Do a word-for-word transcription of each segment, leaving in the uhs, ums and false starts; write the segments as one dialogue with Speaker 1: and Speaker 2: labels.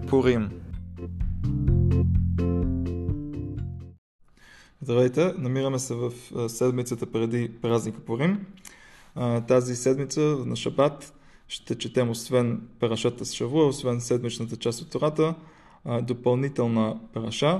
Speaker 1: Пурим. Здравейте, намираме се в седмицата преди празника Пурим. Тази седмица на Шабат ще четем освен парашата с Шавуа, освен седмичната част от Тората, допълнителна параша.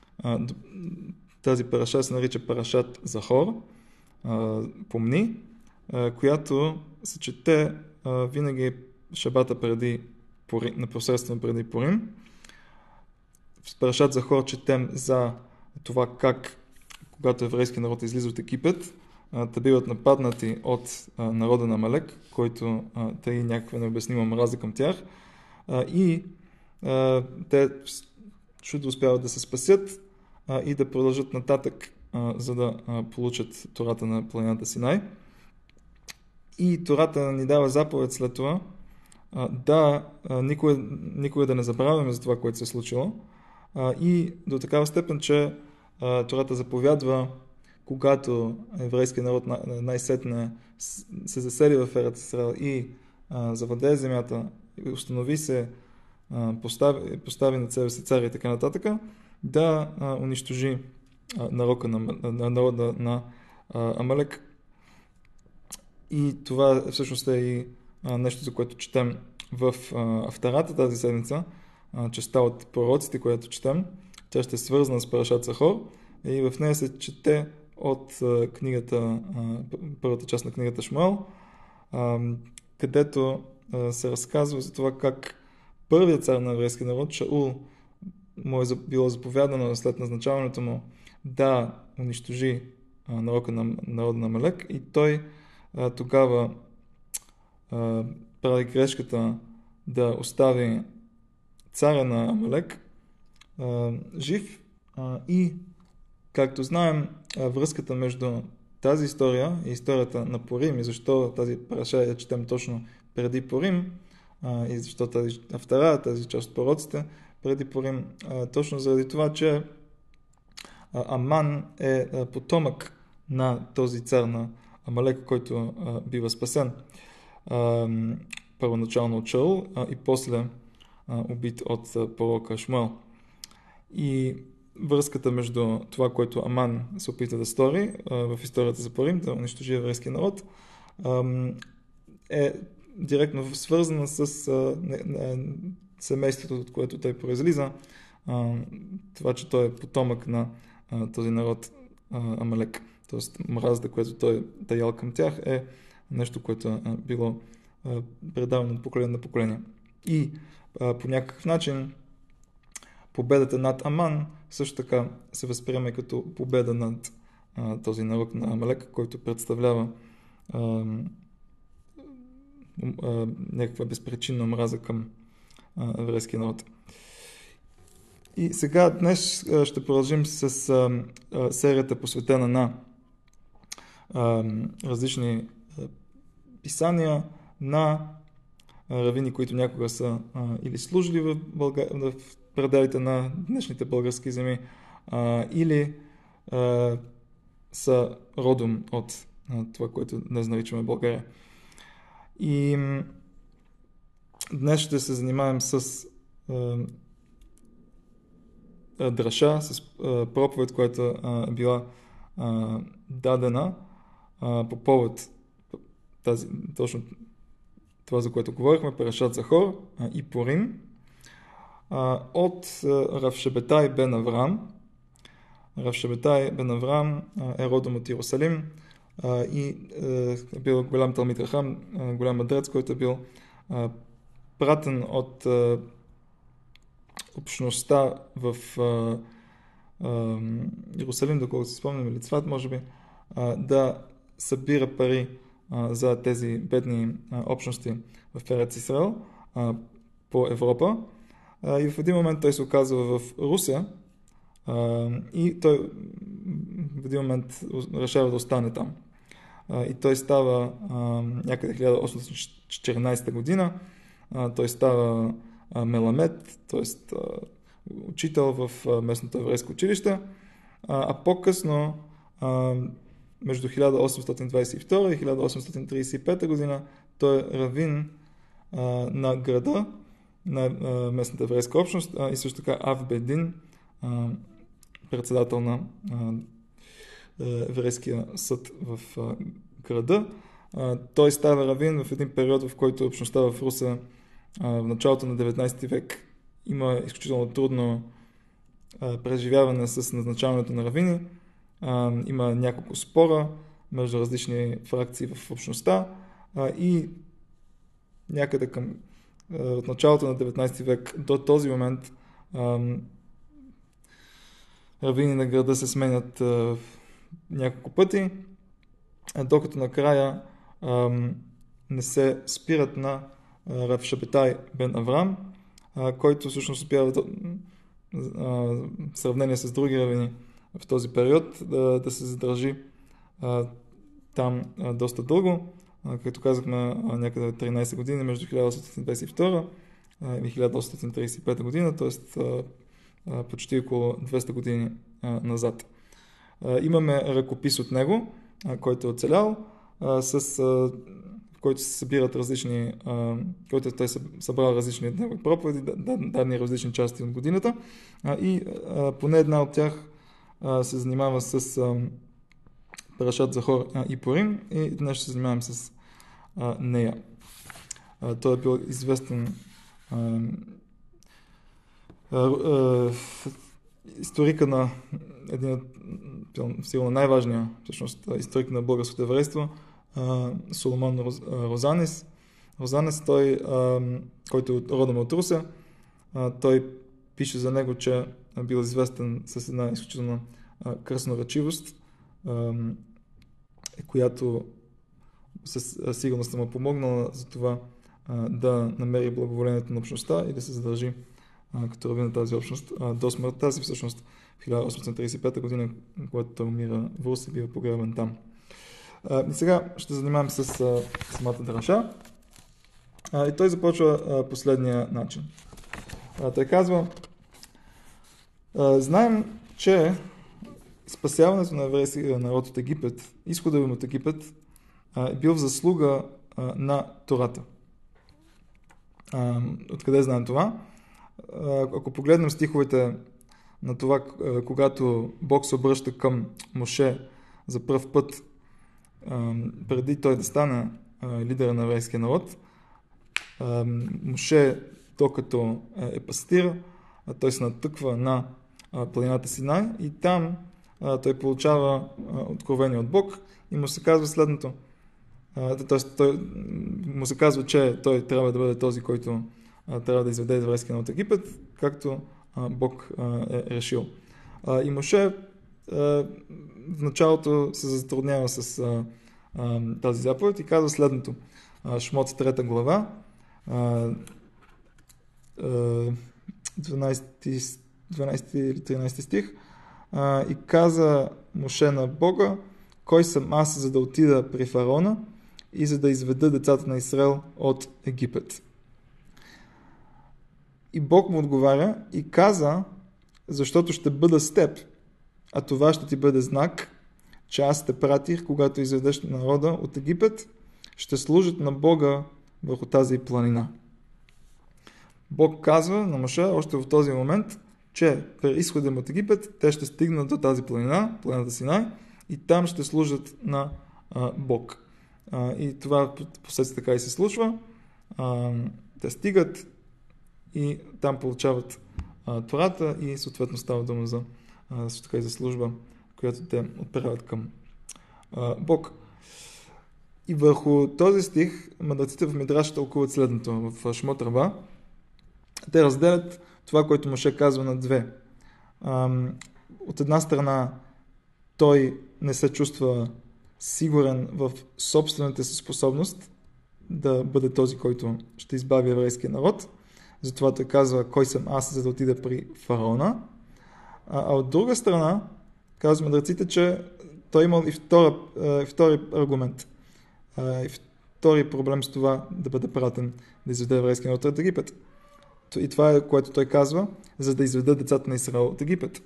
Speaker 1: Тази параша се нарича парашат Захор, помни, която се чете винаги Шабата преди Пурим, непосредствено преди Пурим. В парашат Захор четем за това как, когато еврейски народ излиза от Египет, те биват нападнати от народа на Амалек, който те и някаква необяснима мраза към тях, и те чудо успяват да се спасят и да продължат нататък, за да получат Тората на планината Синай. И Тората ни дава заповед след това да никога, никога да не забравяме за това, което се е случило, и до такава степен, че Тората заповядва, когато еврейският народ най-сетне се засели в Ерец Исраел и завладее земята, установи се, постави, постави на себе си царя и така нататък, да унищожи народа на, на, народа на Амалек. И това всъщност е и нещо, за което четем в Афтарата тази седмица, частта от пророците, която четем. Тя ще е свързана с парашат Захор и в нея се чете от книгата, първата част на книгата Шмуел, където се разказва за това как първият цар на еврейския народ, Шаул, му е било заповядано след назначаването му да унищожи народа на, народа на Амалек, и той тогава прави грешката да остави царя на Амалек жив, и както знаем, връзката между тази история и историята на Пурим, и защо тази параша я четем точно преди Пурим, и защо тази Афтара, тази част от пророците преди Пурим, точно заради това, че Аман е потомък на този цар на Амалек, който бива спасен първоначално от Шаул и после убит от пророка Шмуел. И връзката между това, което Аман се опита да стори в историята за Пурим, да унищожи еврейския народ, е директно свързана с семейството, от което той произлиза. Това, че той е потомък на този народ Амалек. Тоест мразата, която той таял към тях, е нещо, което е било предавано от поколение на поколение. И по някакъв начин победата над Аман също така се възприема като победа над а, този народ на Амалек, който представлява а, а, някаква безпричинна омраза към а, еврейския народ. И сега днес а, ще продължим с а, а, серията, посветена на а, различни а, писания на а, равини, които някога са а, или служили в, Бълга... в пределите на днешните български земи, а, или а, са родом от а, това, което днес наричаме България. И м- днес ще се занимаем с а, а, драша, с а, проповед, която е била а, дадена а, по повод тази, точно това, за което говорихме, парашат Захор а, и Пурим, от Рав Шебетай бен Авраам. Рав Шебетай бен Авраам е родом от Иерусалим и е бил голям талмид хахам, голям мъдрец, който е бил пратен от общността в Иерусалим, доколкото си спомням, или Цват, може би, да събира пари за тези бедни общности в Ерец Исраел по Европа. И в един момент той се оказва в Русия и той в един момент решава да остане там. И той става някъде хиляда осемстотин и четиринадесета година, той става меламед, т.е. учител в местното еврейско училище, а по-късно между хиляда осемстотин двадесет и втора и хиляда осемстотин тридесет и пета година той е равин на града, на а, местната еврейска общност а, и също така Ав Бедин, а, председател на а, еврейския съд в а, града. А, той става равин в един период, в който общността в Руса а, в началото на деветнайсети век има изключително трудно а, преживяване с назначаването на равини. А, има няколко спора между различни фракции в общността а, и някъде към а, от началото на деветнайсети век до този момент а, равини на града се сменят а, няколко пъти, а, докато накрая а, не се спират на а, Рав Шабетай бен Аврам, а, който всъщност успява да, а, в сравнение с други равини в този период да, да се задържи а, там а, доста дълго. А, както казахме, а, някъде тринайсет години между хиляда осемстотин двайсет и втора а, и хиляда осемстотин трийсет и пета година, т.е. почти около двеста години а, назад. А, имаме ръкопис от него, а, който е оцелял, а, с, а, в който се събират различни, а, който той събрал различни негови проповеди, дадени различни части от годината, а, и а, поне една от тях а, се занимава с а, Парашат Захор а, и Пурим, и днес ще се занимавам с а, нея. А, той е бил известен а, а, а, историка на един от сигурно най-важния, всъщност, историк на българското еврейство, а, Соломон Роз, а, Розанис. Розанис, той, а, който е родом от Русе, а, той пише за него, че е бил известен с една изключителна красноречивост, а, която със сигурност му помогнала за това а, да намери благоволението на общността и да се задържи а, като равин на тази общност а, до смъртта си, всъщност в хиляда осемстотин трийсет и пета година, когато той умира в Рус и бива погребан там. А, и сега ще занимавам с а, самата драша. А, и той започва а, последния начин. А, той казва: а, знаем, че спасяването на еврейския народ от Египет, изхода им от Египет, е бил в заслуга а, на Тората. А, откъде знаем това? А, ако погледнем стиховете на това, а, когато Бог се обръща към Моше за пръв път, а, преди той да стане а, лидера на еврейския народ, а, Моше, докато е пастир, а, той се натъква на а, планината Синай и там а, той получава а, откровение от Бог и му се казва следното. Т.е. му се казва, че той трябва да бъде този, който а, трябва да изведе еврейския народ от Египет, както а, Бог а, е решил. А, и Моше а, в началото се затруднява с а, а, тази заповед и казва следното. А, Шмот трета глава, а, а, дванайсети или тринайсети стих, а, и каза Моше на Бога: кой съм аз, за да отида при фараона и за да изведа децата на Израел от Египет? И Бог му отговаря и каза: защото ще бъда с теб, а това ще ти бъде знак, че аз те пратих, когато изведеш народа от Египет, ще служат на Бога върху тази планина. Бог казва на Моше още в този момент, че при изхода от Египет те ще стигнат до тази планина, планината Синай, и там ще служат на а, Бог. А, и това последствие така и се случва. А, те стигат и там получават а, Тората и съответно става дума за, а, също така и за служба, която те отправят към а, Бог. И върху този стих мъдреците в Мидраш тълкуват следното. В Шмот Раба те разделят това, което Моше казва, на две. А, от една страна той не се чувства сигурен в собствената си способност да бъде този, който ще избави еврейския народ. Затова той казва: кой съм аз, за да отида при фараона. А, а от друга страна, казват мъдреците, че той имал и втора, и втори аргумент. И втори проблем с това да бъде пратен да изведе еврейския народ от Египет. И това е, което той казва, за да изведе децата на Израел от Египет.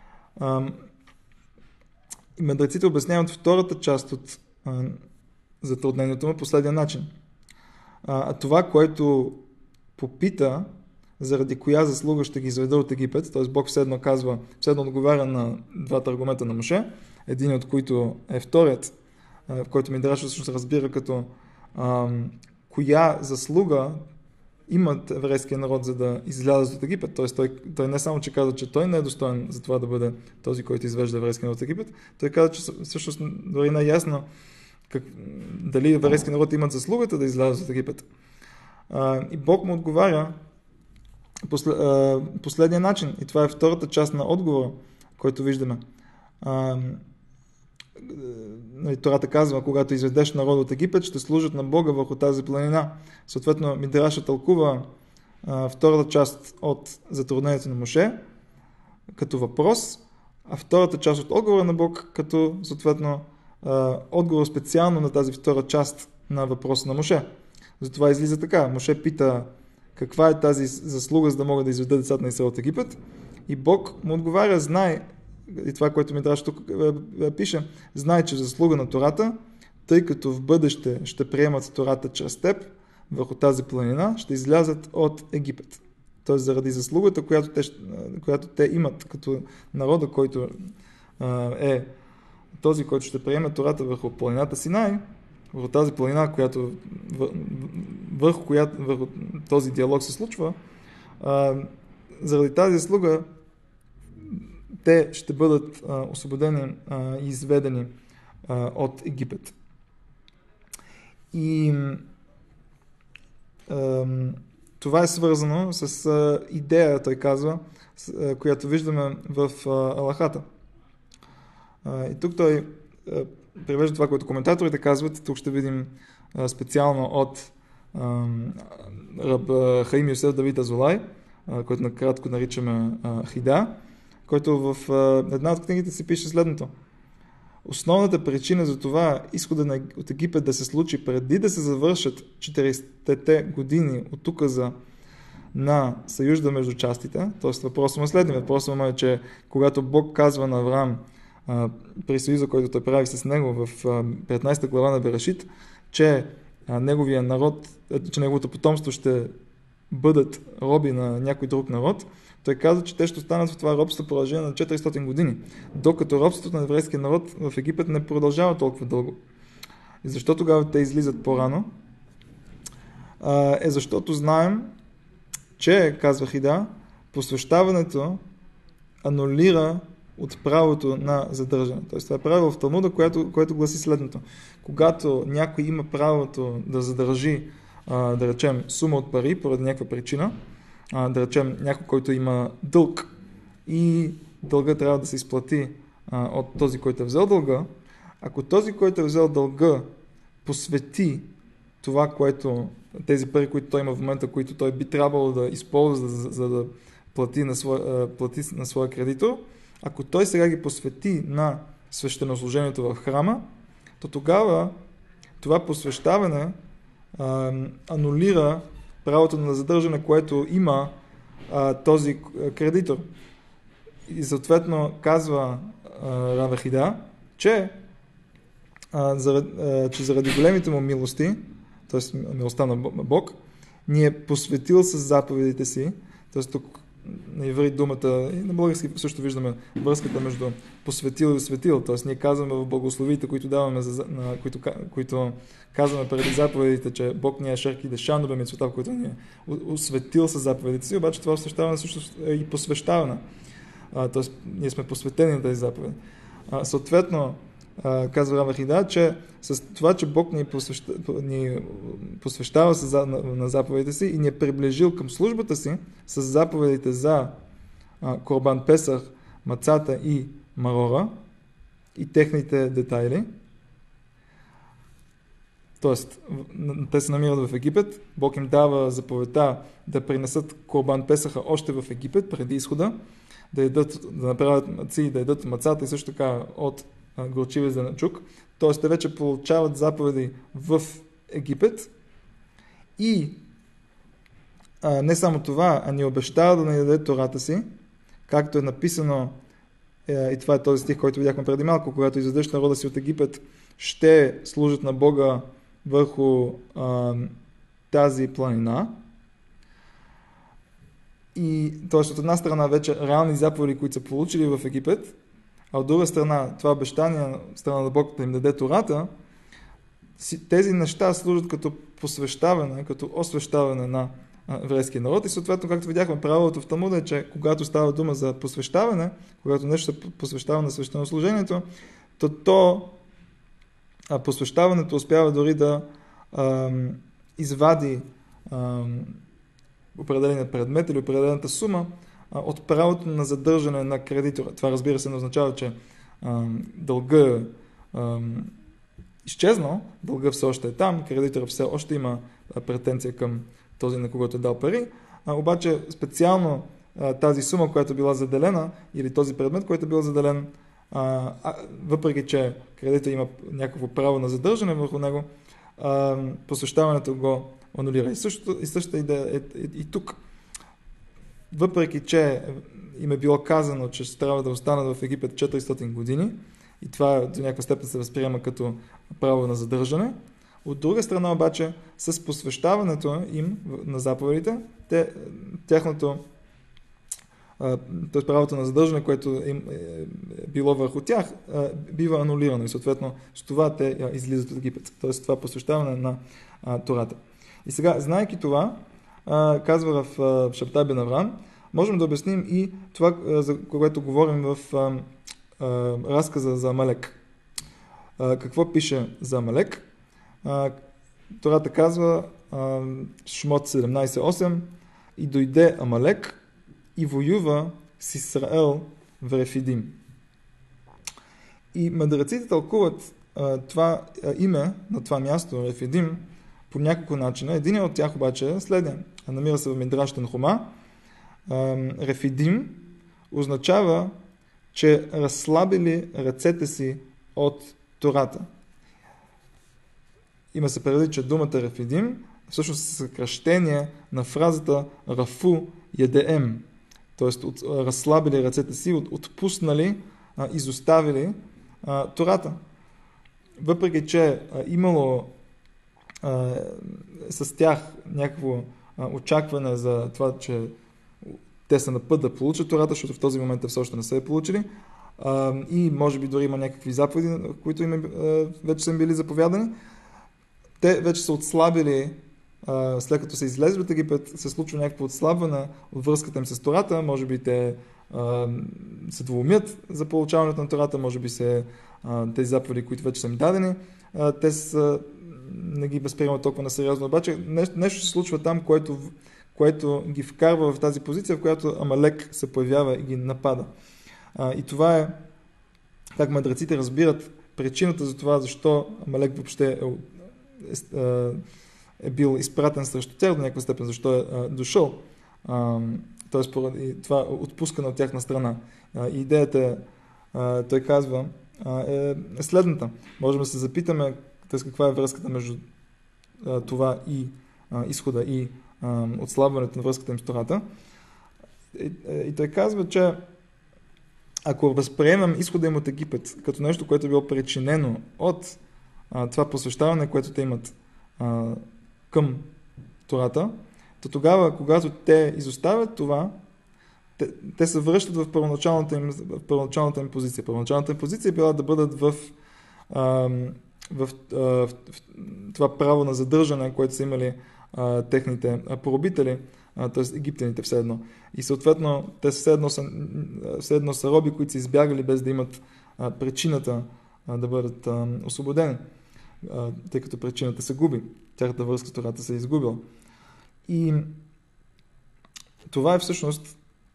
Speaker 1: И мъдреците обясняват втората част от а, затруднението му последния начин. А, това, което попита заради коя заслуга ще ги изведа от Египет, т.е. Бог все едно казва, все едно отговаря на двата аргумента на Моше, един от които е вторият, в който Мидраш всъщност разбира като ам, коя заслуга имат еврейския народ, за да излязат от Египет. Т.е. той, той не само, че казва, че той не е достоен за това да бъде този, който извежда еврейския народ от Египет, той казва, че всъщност дори не е ясно как, дали еврейския народ имат заслугата да излязат от Египет. А, и Бог му отговаря послед, а, последния начин. И това е втората част на отговора, който виждаме. А, Тората казва, когато изведеш народа от Египет, ще служат на Бога върху тази планина. Съответно, Мидраша тълкува а, втората част от затруднението на Моше като въпрос, а втората част от отговора на Бог като, съответно, а, отговор специално на тази втора част на въпроса на Моше. Затова излиза така. Моше пита каква е тази заслуга, за да могат да изведа децата на Израел от Египет. И Бог му отговаря, знае, и това, което Мидраш тук пише, знае, че заслуга на Тората, тъй като в бъдеще ще приемат Тората чрез теб, върху тази планина, ще излязат от Египет. Тоест заради заслугата, която те, която те имат като народа, който е този, който ще приеме Тората върху планината Синай, върху тази планина, която, върху която върху този диалог се случва, заради тази заслуга те ще бъдат а, освободени а, и изведени а, от Египет. И а, това е свързано с а, идея, той казва, с, а, която виждаме в а, Алахата. А, и тук той а, превежда това, което коментаторите казват. Тук ще видим а, специално от а, раб а, Хаим Йосеф Давид Азулай, а, който накратко наричаме а, Хида, който в а, една от книгите си пише следното. Основната причина за това изхода на, от Египет да се случи преди да се завършат четиридесетте години от указа на съюза между частите, т.е. въпросът му е следния. Въпросът му е, че когато Бог казва на Авраам а, при съюза, който той прави с него в а, петнайсета глава на Берешит, че а, неговия народ, че неговото потомство ще бъдат роби на някой друг народ, той казва, че те ще останат в това робство в продължение на четиристотин години, докато робството на еврейския народ в Египет не продължава толкова дълго. И защо тогава те излизат по-рано? Е защото знаем, че, казва Хида, посвещаването анулира от правото на задържане. Тоест това е правило в Талмуда, което, което гласи следното. Когато някой има правото да задържи, да речем, сума от пари поради някаква причина, да речем някой, който има дълг и дълга трябва да се изплати а, от този, който е взел дълга, ако този, който е взел дълга, посвети това, което, тези пари, които той има в момента, които той би трябвало да използва, за, за да плати на, своя, плати на своя кредитор, ако той сега ги посвети на свещенослужението в храма, то тогава това посвещаване а, анулира правото на задържане, което има а, този кредитор. И съответно казва Рав Хида, че, а, заради, а, че заради големите му милости, т.е. милостта на Бог, ни е посветил с заповедите си, т.е. тук на иврит думата, и на български също виждаме връзката между посветил и осветил, т.е. ние казваме в благословите, които даваме, за, на, които, които казваме преди заповедите, че Бог ни е шерки дешан до мицвота, в който ни е осветил с заповедите си, обаче това освещаване също е и посвещаване. Т.е. ние сме посветени на тези заповеди. А, съответно, а, казва Рав Хида, че с това, че Бог ни, посвеща, ни посвещава с, на, на заповедите си и ни е приближил към службата си с заповедите за а, Корбан Песах, Мацата и Марора и техните детайли. Тоест, те се намират в Египет, Бог им дава заповедта да принесат Корбан Песаха още в Египет, преди изхода, да, ядат, да направят маци, да ядат мацата и също така от горчивия зеленчук. Тоест, те вече получават заповеди в Египет и а, не само това, а ни обещава да ни даде Тората си, както е написано, е, и това е този стих, който видяхме преди малко, когато изведеш народа си от Египет, ще служат на Бога върху а, тази планина. И т.е. от една страна вече реални заповеди, които са получили в Египет, а от друга страна това обещание от страна на Бог да им даде Тората, тези неща служат като посвещаване, като освещаване на еврейския народ и съответно, както видяхме, правилото в Талмуда е, че когато става дума за посвещаване, когато нещо се посвещава на свещенослужението, то, то а, посвещаването успява дори да а, извади а, определен предмет или определената сума а, от правото на задържане на кредитора. Това, разбира се, не означава, че а, дълга а, изчезнал, дълга все още е там, кредитора все още има а, претенция към този, на когото е дал пари, а, обаче специално а, тази сума, която е била заделена, или този предмет, който е бил заделен, а, а, въпреки че кредитор има някакво право на задържане върху него, а, посвещаването го анулира. И, също, и същата идея е, е, е и тук. Въпреки че им е било казано, че ще трябва да останат в Египет четиристотин години, и това до някаква степен се възприема като право на задържане, от друга страна обаче, с посвещаването им на заповедите, те, тяхното, т.е. правото на задържане, което им е било върху тях, бива анулирано и съответно с това те излизат от Египет. Т.е. това посвещаване на а, Тората. И сега, знайки това, а, казва в а, Шабтай бен Авраам, можем да обясним и това, а, за което говорим в а, а, разказа за Амалек. А, какво пише за Амалек? А, Тората казва а, Шмот седемнайсет осем: и дойде Амалек и воюва с Израел в Рефидим. И мъдреците тълкуват а, това а, име на това място, Рефидим, по няколко начина. Един от тях обаче е следен. Намира се в Мидраш Танхума. Рефидим означава, че разслабили ръцете си от Тората. Има се предвид, че думата Рефидим всъщност е съкращение на фразата Рафу Ядеем, т.е. разслабили ръцете си, от, отпуснали, а, изоставили а, Тората. Въпреки, че а, имало а, с тях някакво а, очакване за това, че те са на път да получат Тората, защото в този момент те все още не са я получили, а, и може би дори има някакви заповеди, които им, а, вече са им били заповядани, те вече са отслабили, а, след като са излезли от Египет, се случва някакво отслабване от връзката им с Тората, може би те а, се двоумят за получаването на Тората, може би се, а, тези заповеди, които вече са им дадени, а, те са, не ги възприемат толкова насериозно, обаче нещо, нещо се случва там, което, което ги вкарва в тази позиция, в която Амалек се появява и ги напада. А, и това е как мъдреците разбират причината за това, защо Амалек въобще е Е, е бил изпратен срещу тях до някаква степен, защо е а, дошъл. Т.е. поради това отпускане от тяхна страна. А, и идеята е, а, той казва, а, е, е следната. Можем да се запитаме т.е. каква е връзката между а, това и а, изхода и а, отслабването на връзката им с Тората. И, и той казва, че ако възприемем изхода им от Египет като нещо, което е било причинено от това посвещаване, което те имат а, към Тората, то тогава, когато те изоставят това, те, те се връщат в първоначалната им, в първоначалната им позиция. Първоначалната им позиция е била да бъдат в, а, в, а, в, в това право на задържане, което са имали а, техните поробители, т.е. египтяните все едно. И съответно, те все едно са, все едно са роби, които са избягали без да имат а, причината а, да бъдат а, освободени, а, тъй като причината се губи. Тяхната връзка с Тората се е изгубила. И това е всъщност,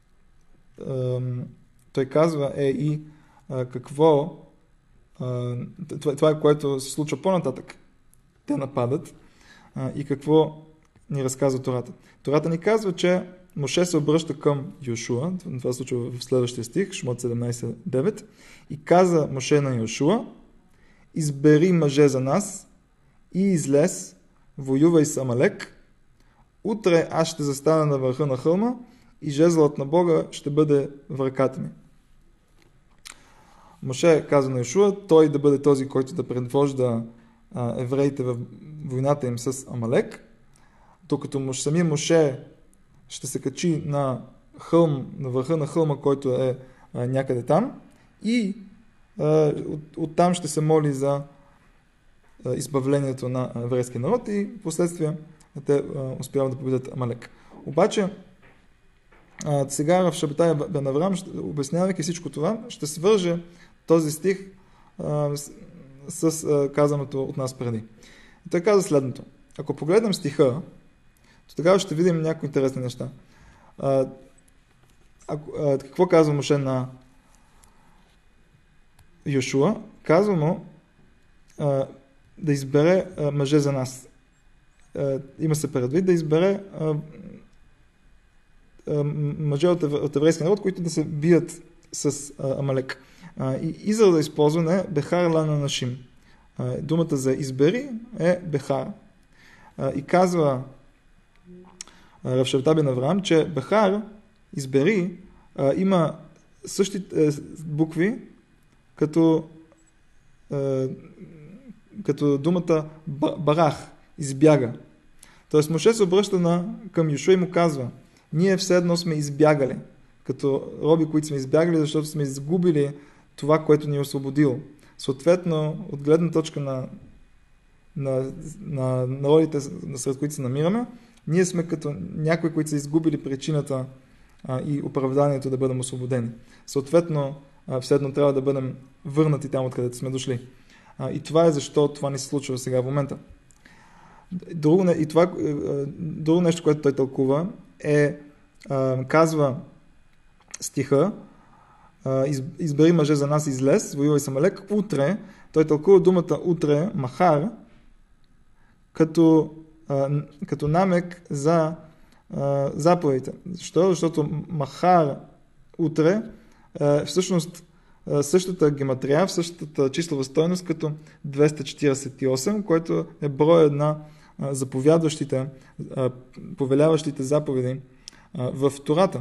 Speaker 1: а, той казва, е и а, какво, а, това, това е което се случва по-нататък. Те нападат а, и какво ни разказва Тората. Тората ни казва, че Моше се обръща към Йошуа, това се случва в следващия стих, Шмот седемнайсет девет, и каза Моше на Йошуа: избери мъже за нас и излез, воювай с Амалек, утре аз ще застана на върха на хълма и жезлът на Бога ще бъде в ръката ми. Моше каза на Йошуа, той да бъде този, който да предвожда а, евреите в войната им с Амалек, докато самия Моше ще се качи на хълм, на върха на хълма, който е а, някъде там и а, от, оттам ще се моли за а, избавлението на еврейския народ и последствие те а, успяват да победят Амалек. Обаче а, сега в Шабатай бен Авраам, обяснявайки всичко това, ще свърже този стих а, с, с а, казаното от нас преди. И той каза следното. Ако погледнем стиха, то тогава ще видим някои интересни неща. А, а, а, какво казва Моше на Йошуа? Казва му а, да избере а, мъже за нас. А, има се предвид да избере а, а, мъже от, от еврейския народ, които да се бият с а, Амалек. А, и изразът да използване е Бехар лана нашим. А, думата за избери е Бехар. А, и казва Рав Шабатай бен Авраам, че Бехар, избери, а, има същите букви като, а, като думата барах, избяга. Тоест Моше се обръща на, към Йошуа и му казва, ние все едно сме избягали, като роби, които сме избягали, защото сме изгубили това, което ни е освободило. Съответно, от гледна точка на, на, на народите, сред които се намираме, ние сме като някои, които са изгубили причината а, и оправданието да бъдем освободени. Съответно, а, все едно трябва да бъдем върнати там, откъдето сме дошли. А, и това е защо това ни се случва сега в момента. Друго, и това, друго нещо, което той тълкува е, а, казва стиха, а, из, избери мъже за нас, излез, воювай с Амалек, утре, той тълкува думата утре, махар, като като намек за а, заповедите. Защо? Защото махар утре е всъщност същата гематрия, в същата числова стойност като двеста четиридесет и осем, което е броя на а, заповядващите, а, повеляващите заповеди а, в Тората.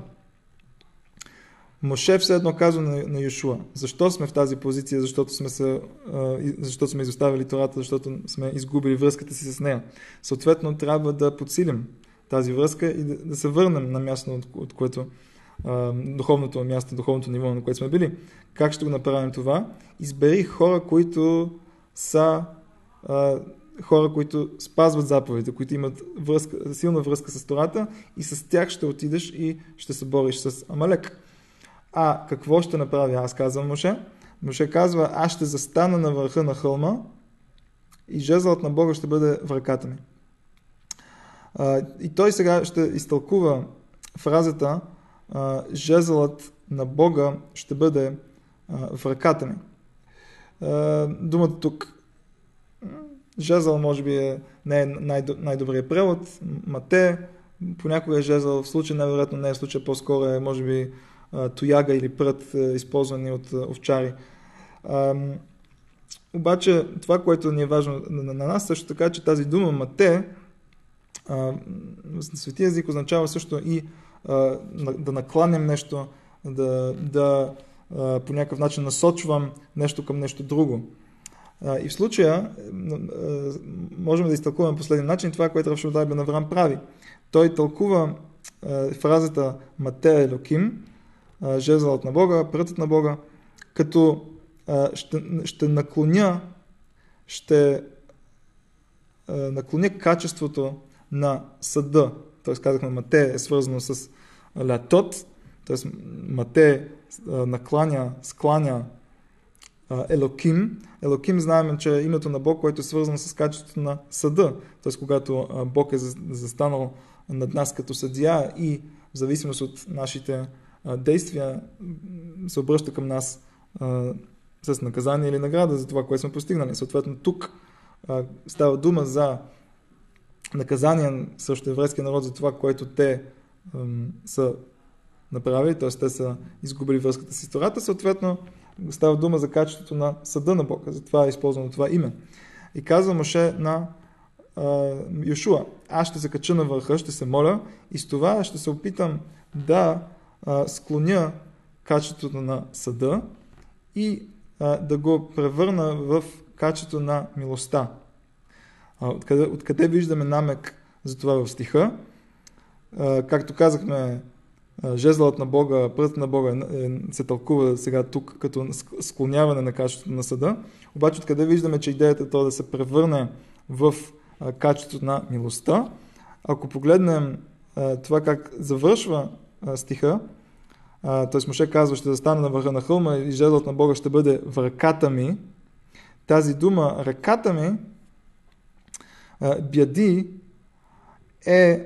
Speaker 1: Моше все едно казва на, на Йошуа. Защо сме в тази позиция? Защото сме, се, а, защото сме изоставили Тората, защото сме изгубили връзката си с нея. Съответно, трябва да подсилим тази връзка и да, да се върнем на място, от, от което а, духовното място, духовното ниво, на което сме били. Как ще го направим това? Избери хора, които са а, хора, които спазват заповедите, които имат връзка, силна връзка с Тората и с тях ще отидеш и ще се бориш с Амалек. А какво ще направя аз, казва Моше? Моше казва, аз ще застана на върха на хълма и жезлът на Бога ще бъде в ръката ми. А, и той сега ще изтълкува фразата а, жезлът на Бога ще бъде а, в ръката ми. А, думата тук жезъл може би е, не е най- най-добрият превод. Мате, понякога е жезъл, в случай невероятно не е в случай, по-скоро е може би тояга или прът, използвани от овчари. А, обаче това, което ни е важно на, на нас, също така, че тази дума мате а, на светия език означава също и а, да накланям нещо, да, да а, по някакъв начин насочвам нещо към нещо друго. А, и в случая а, можем да изтълкуваме последния начин това, което Рав Шабатай бен Авраам прави. Той тълкува а, фразата мате елоким, жезлът на Бога, прътът на Бога, като а, ще, ще наклоня ще а, наклоня качеството на съда. Т.е. казахме, мате е свързано с лятот, т.е. мате а, накланя, скланя а, елоким. Елоким знаем, че е името на Бог, което е свързано с качеството на съда. Т.е. когато а, Бог е застанал над нас като съдия и в зависимост от нашите действия се обръща към нас а, с наказание или награда за това, което сме постигнали. Съответно, тук а, става дума за наказание срещу еврейския народ за това, което те а, са направили, т.е. те са изгубили връзката си с Тората. Съответно, става дума за качеството на съда на Бога. Затова е използвано това име. И казва Моше на а, Йошуа, аз ще се кача на върха, ще се моля и с това ще се опитам да склоня качеството на съда и а, да го превърна в качество на милостта. А, откъде, откъде виждаме намек за това в стиха? както казахме, жезлът на Бога, пръстът на Бога се тълкува сега тук като склоняване на качеството на съда. Обаче откъде виждаме, че идеята е то да се превърне в качеството на милостта? Ако погледнем това как завършва стиха, т.е. Моше казва, ще застане на върха на хълма и жезлът на Бога ще бъде в ръката ми. Тази дума ръката ми, бяди, е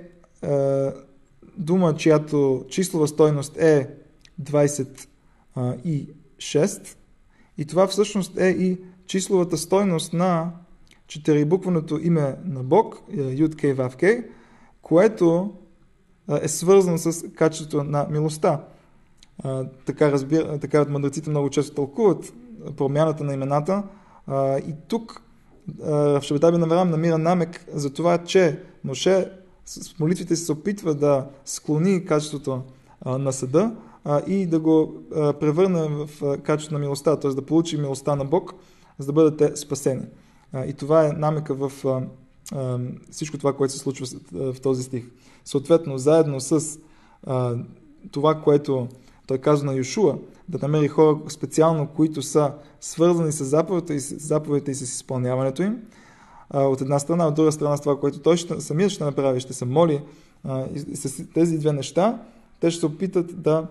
Speaker 1: дума, чиято числова стойност е двайсет и шест и това всъщност е и числовата стойност на четирибуквеното име на Бог, Юд Кей Вав Кей, което е свързано с качеството на милостта. Така, разбира, така мъдреците много често тълкуват промяната на имената и тук в Шаббат бен Авраам намира намек за това, че Моше с молитвите се опитва да склони качеството а, на съда а, и да го а, превърне в а, качеството на милостта, т.е. да получи милостта на Бог, за да бъдат те спасени. А, и това е намека в а, а, всичко това, което се случва в, в този стих. Съответно, заедно с а, това, което той казва на Йошуа, да намери хора специално, които са свързани с заповедите и с, заповедите и с изпълняването им, от една страна, от друга страна с това, което той ще, самият ще направи, ще се моли а, и, и с тези две неща, те ще се опитат да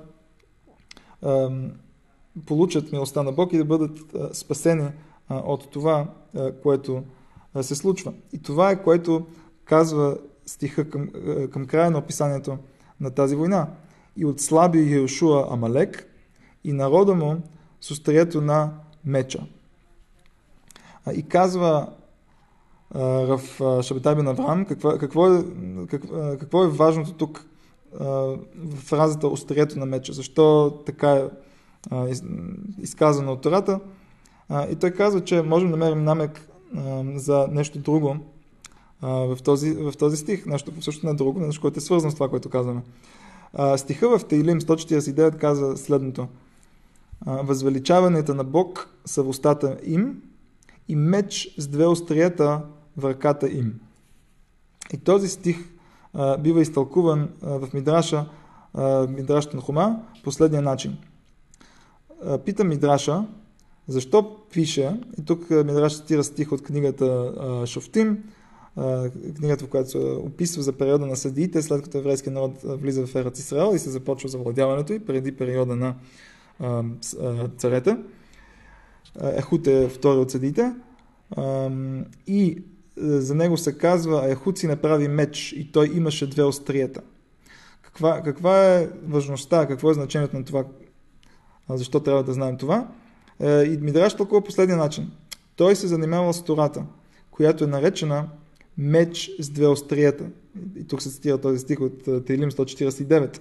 Speaker 1: а, получат милостта на Бог и да бъдат а, спасени а, от това, а, което а, се случва. И това е, което казва стиха към, а, към края на описанието на тази война. И отслаби Йошуа Амалек и народа му с острието на меча. А, и казва в Шаббат бен Авраам, какво, какво, е, какво, какво е важното тук в фразата острието на меча? Защо така е изказано от Тората? И той казва, че можем да намерим намек за нещо друго в този, в този стих. Нещо също не е друго, нещо, което е свързано с това, което казваме. Стиха в Теилим сто четиридесет и девет казва следното. Възвеличаването на Бог са в устата им и меч с две остриета в ръката им. И този стих а, бива изтълкуван а, в Мидраша, а, Мидраша Танхума, последния начин. А, пита Мидраша, защо пише, и тук Мидраша цитира стих от книгата а, Шофтим, а, книгата, в която се описва за периода на съдиите, след като еврейския народ влиза в Ерец Исраел и се започва завладяването и преди периода на а, а, царете. Ехуд е втори от съдиите. И за него се казва, Ехуд си направи меч и той имаше две остриета. Каква, каква е важността, какво е значението на това? Защо трябва да знаем това? И Мидраш тълкува последния начин. Той се занимавал с Тората, която е наречена меч с две остриета. И тук се цитира този стих от Теилим сто четиридесет и девет.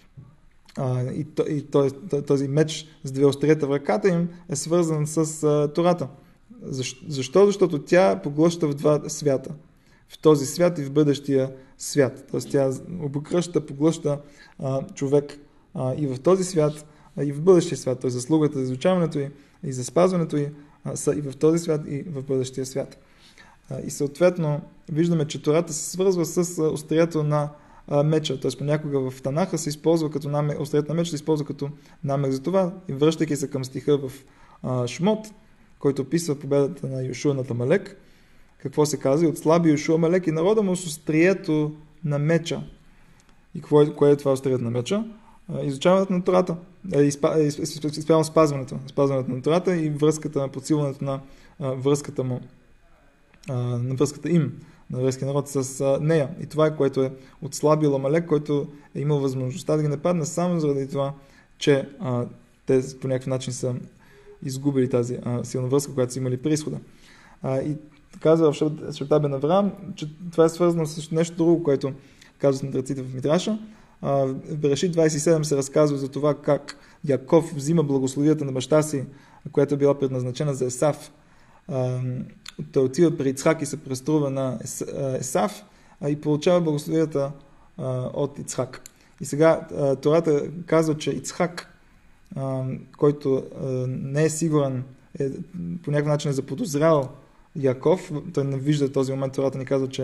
Speaker 1: И, и този меч с две остриета в ръката им е свързан с а, Тората. Защо? Защо? Защото тя поглъща в два свята. В този свят и в бъдещия свят. Тоест тя обокръща, поглъща а, човек а, и в този свят, а, и в бъдещия свят. Т.е. заслугата за изучаването й и за спазването й а, са и в този свят, и в бъдещия свят. А, и съответно виждаме, че Тората се свързва с а, острието на меча, т.е. понякога в Танаха се използва като намек, острият на меча се използва като намек за това и връщайки се към стиха в а, Шмот, който описва победата на Йошуа над Амалек, какво се казва? И отслаби Йошуа Амалек и народа му с острието на меча. И какво е, кое е това острието на меча? А, изучаването на Тората, специално спазването, спазването на Тората и връзката, подсилването на а, връзката му, а, на връзката им на еврейския народ с а, нея. И това е, което е отслабил Амалек, който е имал възможността да ги нападне само заради това, че а, те по някакъв начин са изгубили тази а, силна връзка, която са имали при изхода. А, и казва в Шаббат бен Авраам, че това е свързано с нещо друго, което казват мудреците в Мидраша. А, в Берешит двайсет и седем се разказва за това как Яков взима благословията на баща си, която е била предназначена за Есав. А, той отива при Ицхак и се преструва на Есав а, и получава благословията а, от Ицхак. И сега а, Тората казва, че Ицхак, а, който а, не е сигурен, е, по някакъв начин е заподозрял Яков, той не вижда този момент, Тората ни казва, че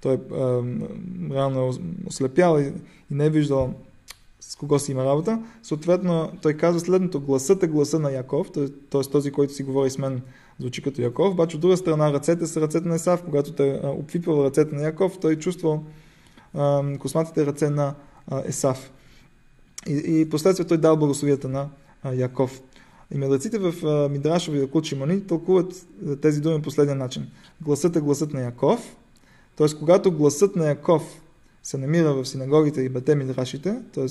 Speaker 1: той а, реално е ослепял и, и не е виждал с кого си има работа. Съответно, той казва следното: гласът е гласа на Яков, т.е. този, който си говори с мен, звучи като Яков, обаче от друга страна ръцете са ръцете на Есав. Когато той обвипвал ръцете на Яков, той чувствал а, косматите ръце на а, Есав. И, и последствие той дал благословията на а, Яков. И мъдреците в а, Мидрашови Якут Шимони тълкуват тези думи по последния начин. Гласът е гласът на Яков, т.е. когато гласът на Яков се намира в синагогите и бете мидрашите, т.е.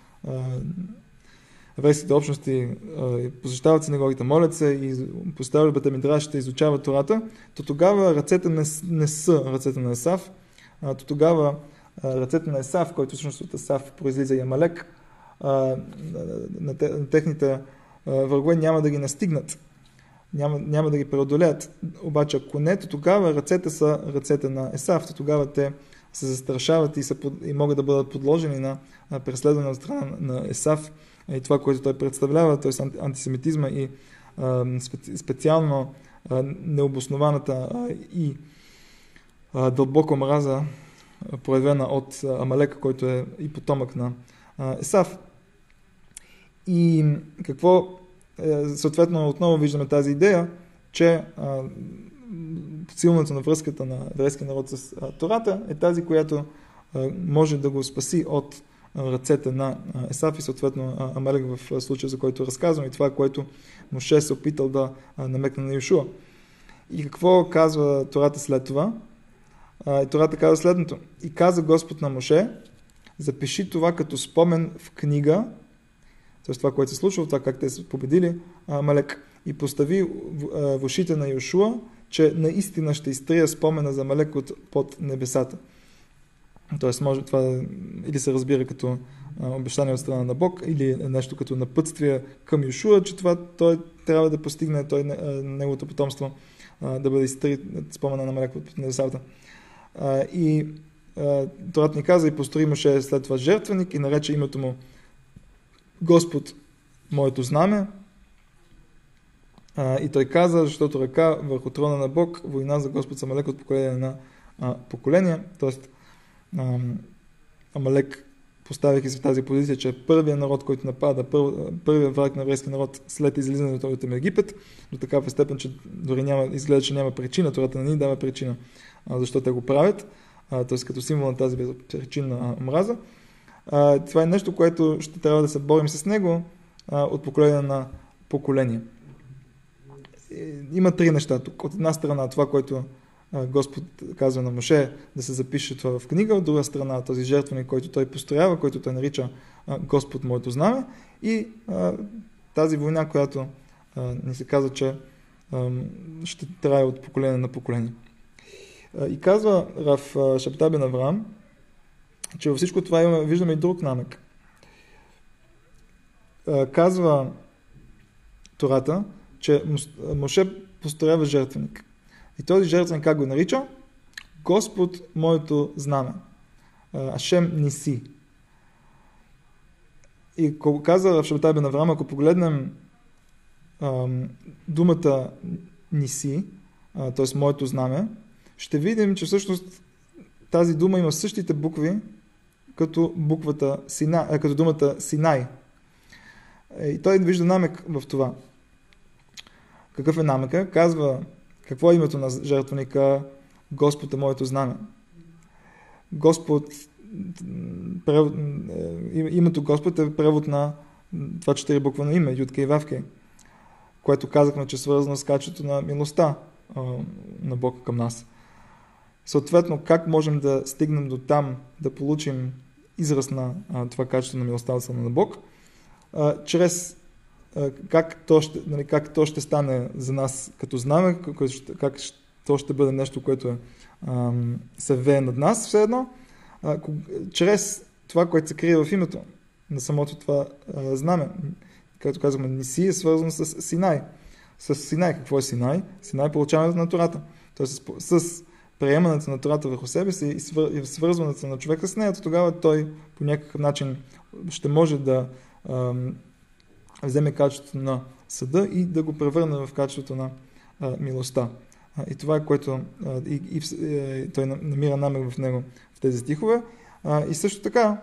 Speaker 1: еврейските общности а, посещават синагогите, молят се и поставят бете мидрашите, изучават Тората, то тогава ръцете не, не са ръцете на Есав, а, то тогава а, ръцете на Есав, който всъщност от Есав произлиза и Амалек, а, на, те, на техните а, врагове няма да ги настигнат, няма, няма да ги преодолеят. Обаче ако не, то тогава ръцете са ръцете на Есав, то тогава те се застрашават и, са, и могат да бъдат подложени на, на преследване от страна на Есав и това, което той представлява, т.е. антисемитизма и а, специално а, необоснованата а, и а, дълбока омраза, проявена от а, Амалека, който е и потомък на а, Есав. И какво, е, съответно, отново виждаме тази идея, че а, силната на връзката на еврейския народ с а, Тората е тази, която а, може да го спаси от а, ръцете на а, Есав и съответно а, Амалек в а, случая, за който разказвам, и това, което Моше се опитал да а, намекне на Йошуа. И какво казва Тората след това? А, и Тората казва следното: и каза Господ на Моше: запиши това като спомен в книга, т.е. това, което се случва, това как те са победили Амалек, и постави в ушите на Йошуа, че наистина ще изтрия спомена за Амалек от под небесата. Тоест, може това да, или се разбира като а, обещание от страна на Бог, или нещо като напътствие към Йошуа, че това той трябва да постигне, той, неговото потомство, а, да бъде изтрит спомена на Амалек от под небесата. А, и Тората ни каза: и построи Моше след това жертвеник и нарече името му Господ, моето знаме. А, и той каза, защото ръка върху трона на Бог, война за Господ с Амалек от поколение на а, поколение. Тоест, а, Амалек, поставяйки се в тази позиция, че е първият народ, който напада, пър, първият враг на еврейския народ след излизането от Египет, до такава степен, че дори няма, изгледа, че няма причина, Тората не ни дава причина, а, защо те го правят, т.е. като символ на тази безпричинна омраза. А, това е нещо, което ще трябва да се борим с него а, от поколение на поколение. Има три неща тук. От една страна това, което а, Господ казва на Моше, да се запише това в книга, от друга страна този жертвеник, който той построява, който той нарича а, Господ, моето знаме, и а, тази война, която а, ни се казва, че а, ще трае от поколение на поколение. А, и казва Рав Шабтай бен Авраам, че във всичко това имаме, виждаме и друг намек. А, казва Тората, че Моше построява жертвеник. И този жертвеник как го нарича? Господ, моето знаме. Ашем Ниси. И когато каза Рав Шабтай бен Авраам, ако погледнем ам, думата Ниси, т.е. моето знаме, ще видим, че всъщност тази дума има същите букви като буквата Синай, а, като думата Синай. И той вижда намек в това. Какъв е намека? Казва, какво е името на жертвеника? Господ е моето знаме. Господ, превод, името Господ е превод на това четири буквено име, Ютке и Вавке, което казахме, че е свързано с качеството на милостта а, на Бог към нас. Съответно, как можем да стигнем до там, да получим израз на а, това качество на милостта от страна на Бог? А, чрез Как то, ще, нали, как то ще стане за нас като знаме, как то ще бъде нещо, което ам, се вее над нас, все едно, а, чрез това, което се крие в името на самото това а, знаме. Както казваме, Ниси е свързано с Синай. С Синай. Какво е Синай? Синай е получаването на Тората. Тоест с, с приемането на Тората върху себе си и, свър, и свързването на човека с нея, тогава той по някакъв начин ще може да ам, вземе качеството на съда и да го превърне в качеството на а, милостта. И това е което и, и, и, той намира намек в него в тези стихове. И също така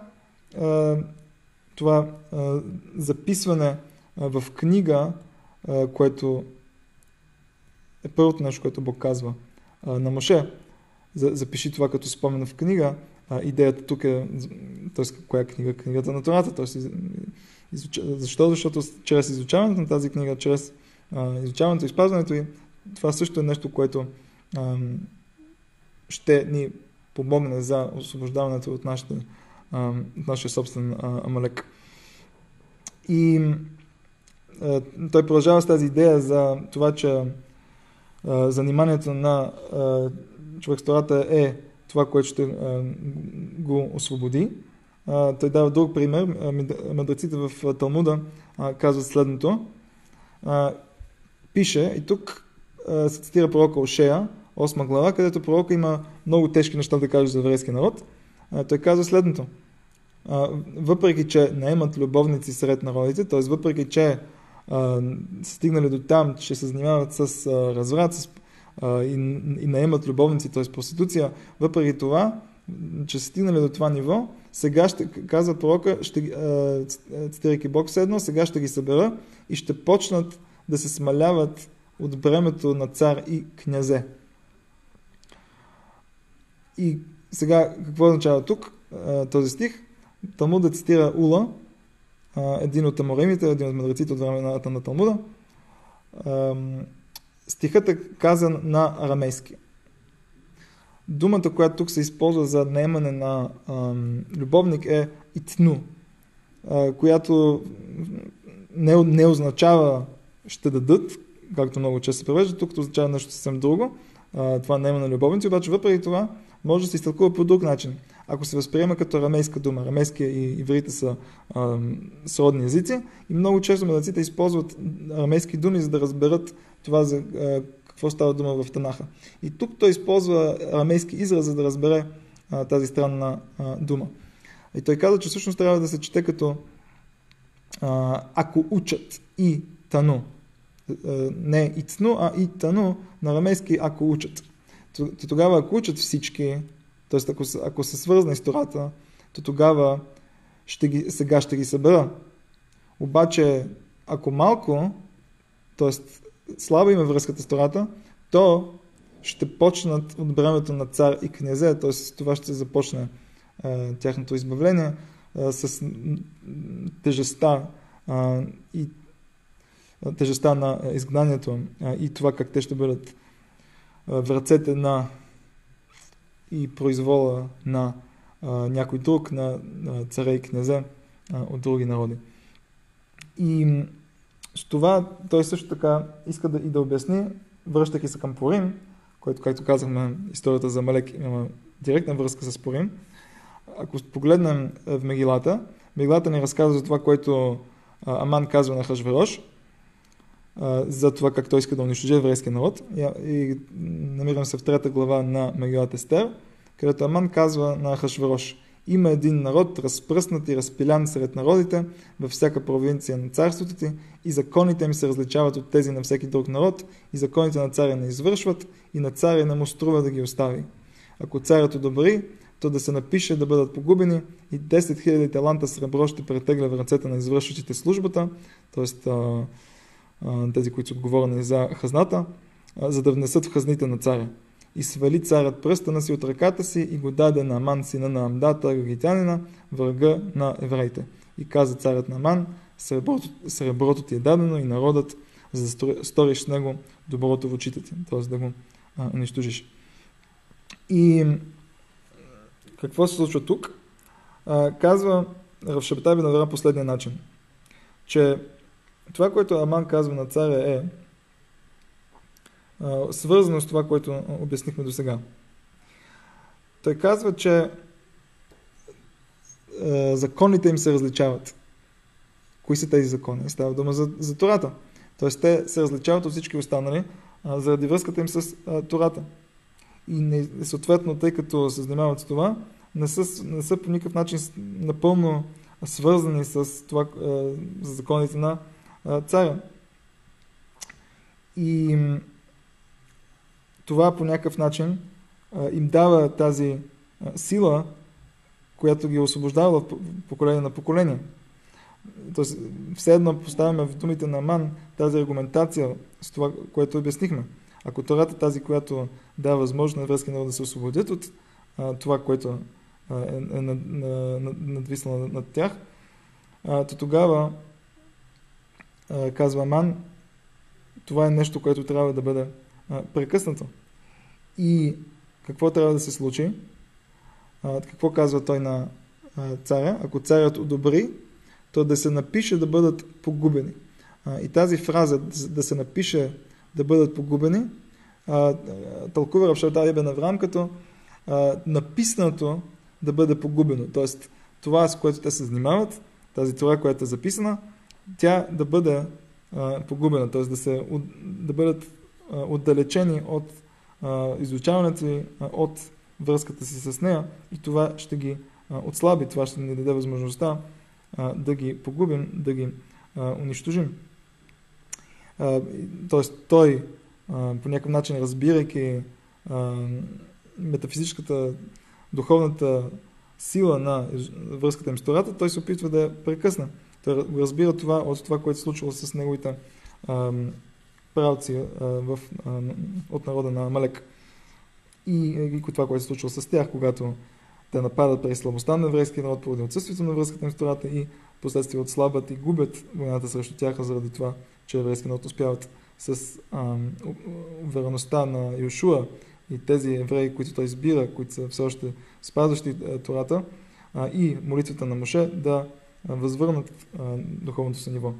Speaker 1: това записване в книга, което е първото нещо, което Бог казва на Моше. Запиши това като спомен в книга. Идеята тук е, т.е. коя е книга? Книгата на Тората. Т.е. Защо? Защото чрез изучаването на тази книга, чрез изучаването и спазването ѝ, това също е нещо, което а, ще ни помогне за освобождаването от, нашите, а, от нашия собствен а, Амалек. И а, той продължава с тази идея за това, че а, заниманието на а, човек с Тората е това, което ще а, го освободи. А, той дава друг пример. Мъдреците в Талмуда а, казват следното. А, пише, и тук се цитира пророка Ошея, осма глава, където пророка има много тежки неща да каже за еврейския народ. Той казва следното. Въпреки, че наемат любовници сред народите, т.е. въпреки, че са стигнали до там, че се занимават с разврат с, и, и наемат любовници, т.е. проституция, въпреки това, че са стигнали до това ниво, сега ще, казва пророка, ще, цитирайки Бог седно, сега ще ги събера и ще почнат да се смаляват от бремето на цар и князе. И сега, какво означава тук този стих? Талмуда цитира Ула, един от аморимите, един от мъдреците от времената на Талмуда. Стихът е казан на арамейски. Думата, която тук се използва за наемане на любовник е итну, която не, не означава ще дадат, както много често се превежда, тук означава нещо съвсем друго. А, това не е на любовници, обаче въпреки това може да се изтълкува по друг начин. Ако се възприема като арамейска дума, арамейския и иврите са а, сродни езици и много често мъдреците използват арамейски думи, за да разберат това за а, какво става дума в Танаха. И тук той използва арамейски израз, за да разбере а, тази странна а, дума. И той каза, че всъщност трябва да се чете като а, ако учат и тану. Не ицну, а и тану на арамейски ако учат. То тогава ако учат всички, т.е. ако, ако се свързна с Тората, то тогава ще ги, сега ще ги събера. Обаче ако малко, т.е. слаба има връзката с Тората, то ще почнат от бремето на цар и князе, т.е. това ще започне е, тяхното избавление е, с тежестта е, и тежестта на изгнанието и това как те ще бъдат в ръцете на и произвола на някой друг, на царе и князе от други народи. И с това той също така иска да и да обясни, връщайки се към Пурим, който, както казахме, историята за Амалек има директна връзка с Пурим. Ако погледнем в Мегилата, Мегилата ни разказва за това, което Аман казва на Ахашверош, за това как той иска да унищожи еврейския народ. И намирам се в трета глава на Мегилат Естер, където Аман казва на Ахашверош: има един народ, разпръснат и разпилян сред народите, във всяка провинция на царството ти, и законите им се различават от тези на всеки друг народ, и законите на царя не извършват, и на царя не му струва да ги остави. Ако царят одобри, то да се напише да бъдат погубени, и десет хиляди таланта сребро ще претегля в ръцете на извършващите службата, т.е. тези, които са отговорни за хазната, за да внесат в хазните на царя. И свали царят пръстена си от ръката си и го даде на Аман, сина на Амдата, агагитянина, врага на евреите. И каза царят на Аман: среброто, среброто ти е дадено и народът, за да сториш с него доброто в очите ти, т.е. да го а, унищожиш. И какво се случва тук? А, казва Рав Шабтай бен Авера последния начин, че това, което Аман казва на царя, е а, свързано с това, което обяснихме до сега. Той казва, че а, законите им се различават. Кои са тези закони? Става дума за, за Тората. Тоест те се различават от всички останали а, заради връзката им с а, Тората. И не, съответно, тъй като се занимават с това, не са, не са по никакъв начин напълно свързани с това, а, с законите на а, царя. И това по някакъв начин а, им дава тази а, сила, която ги освобождава в поколение на поколение. Тоест, все едно поставяме в думите на Аман тази аргументация с това, което обяснихме. Ако Тората, тази, която дава възможност на еврейския народ да се освободят от а, това, което а, е, е надвиснало над, над тях, а, то тогава, а, казва Аман, това е нещо, което трябва да бъде а, прекъснато. И какво трябва да се случи? А, какво казва той на а, царя? Ако царят одобри, то да се напише да бъдат погубени. А, и тази фраза да се напише да бъдат погубени, а, тълкува Рав Шалтай ибн Авраам като а, написаното да бъде погубено. Тоест, това, с което те се занимават, тази Тора, която е записана, тя да бъде а, погубена, т.е. да, се, да бъдат а, отдалечени от а, изучаването и а, от връзката си с нея, и това ще ги а, отслаби, това ще ни даде възможността а, да ги погубим, да ги а, унищожим. А, тоест, той а, по някакъв начин, разбирайки а, метафизическата, духовната сила на връзката им с Тората, той се опитва да я прекъсне. Той разбира това от това, което се случило с неговите а, правци а, в, а, от народа на Амалек. И, и това, което се случило с тях, когато те нападат през слабостта на еврейския народ поради отсъствието на връзката им с Тората и последствие отслабват и губят войната срещу тях заради това, че еврейския народ успяват с а, увереността на Йошуа и тези евреи, които той избира, които са все още спазващи Тората, а, и молитвата на Моше да а, възвърнат а, духовното си ниво.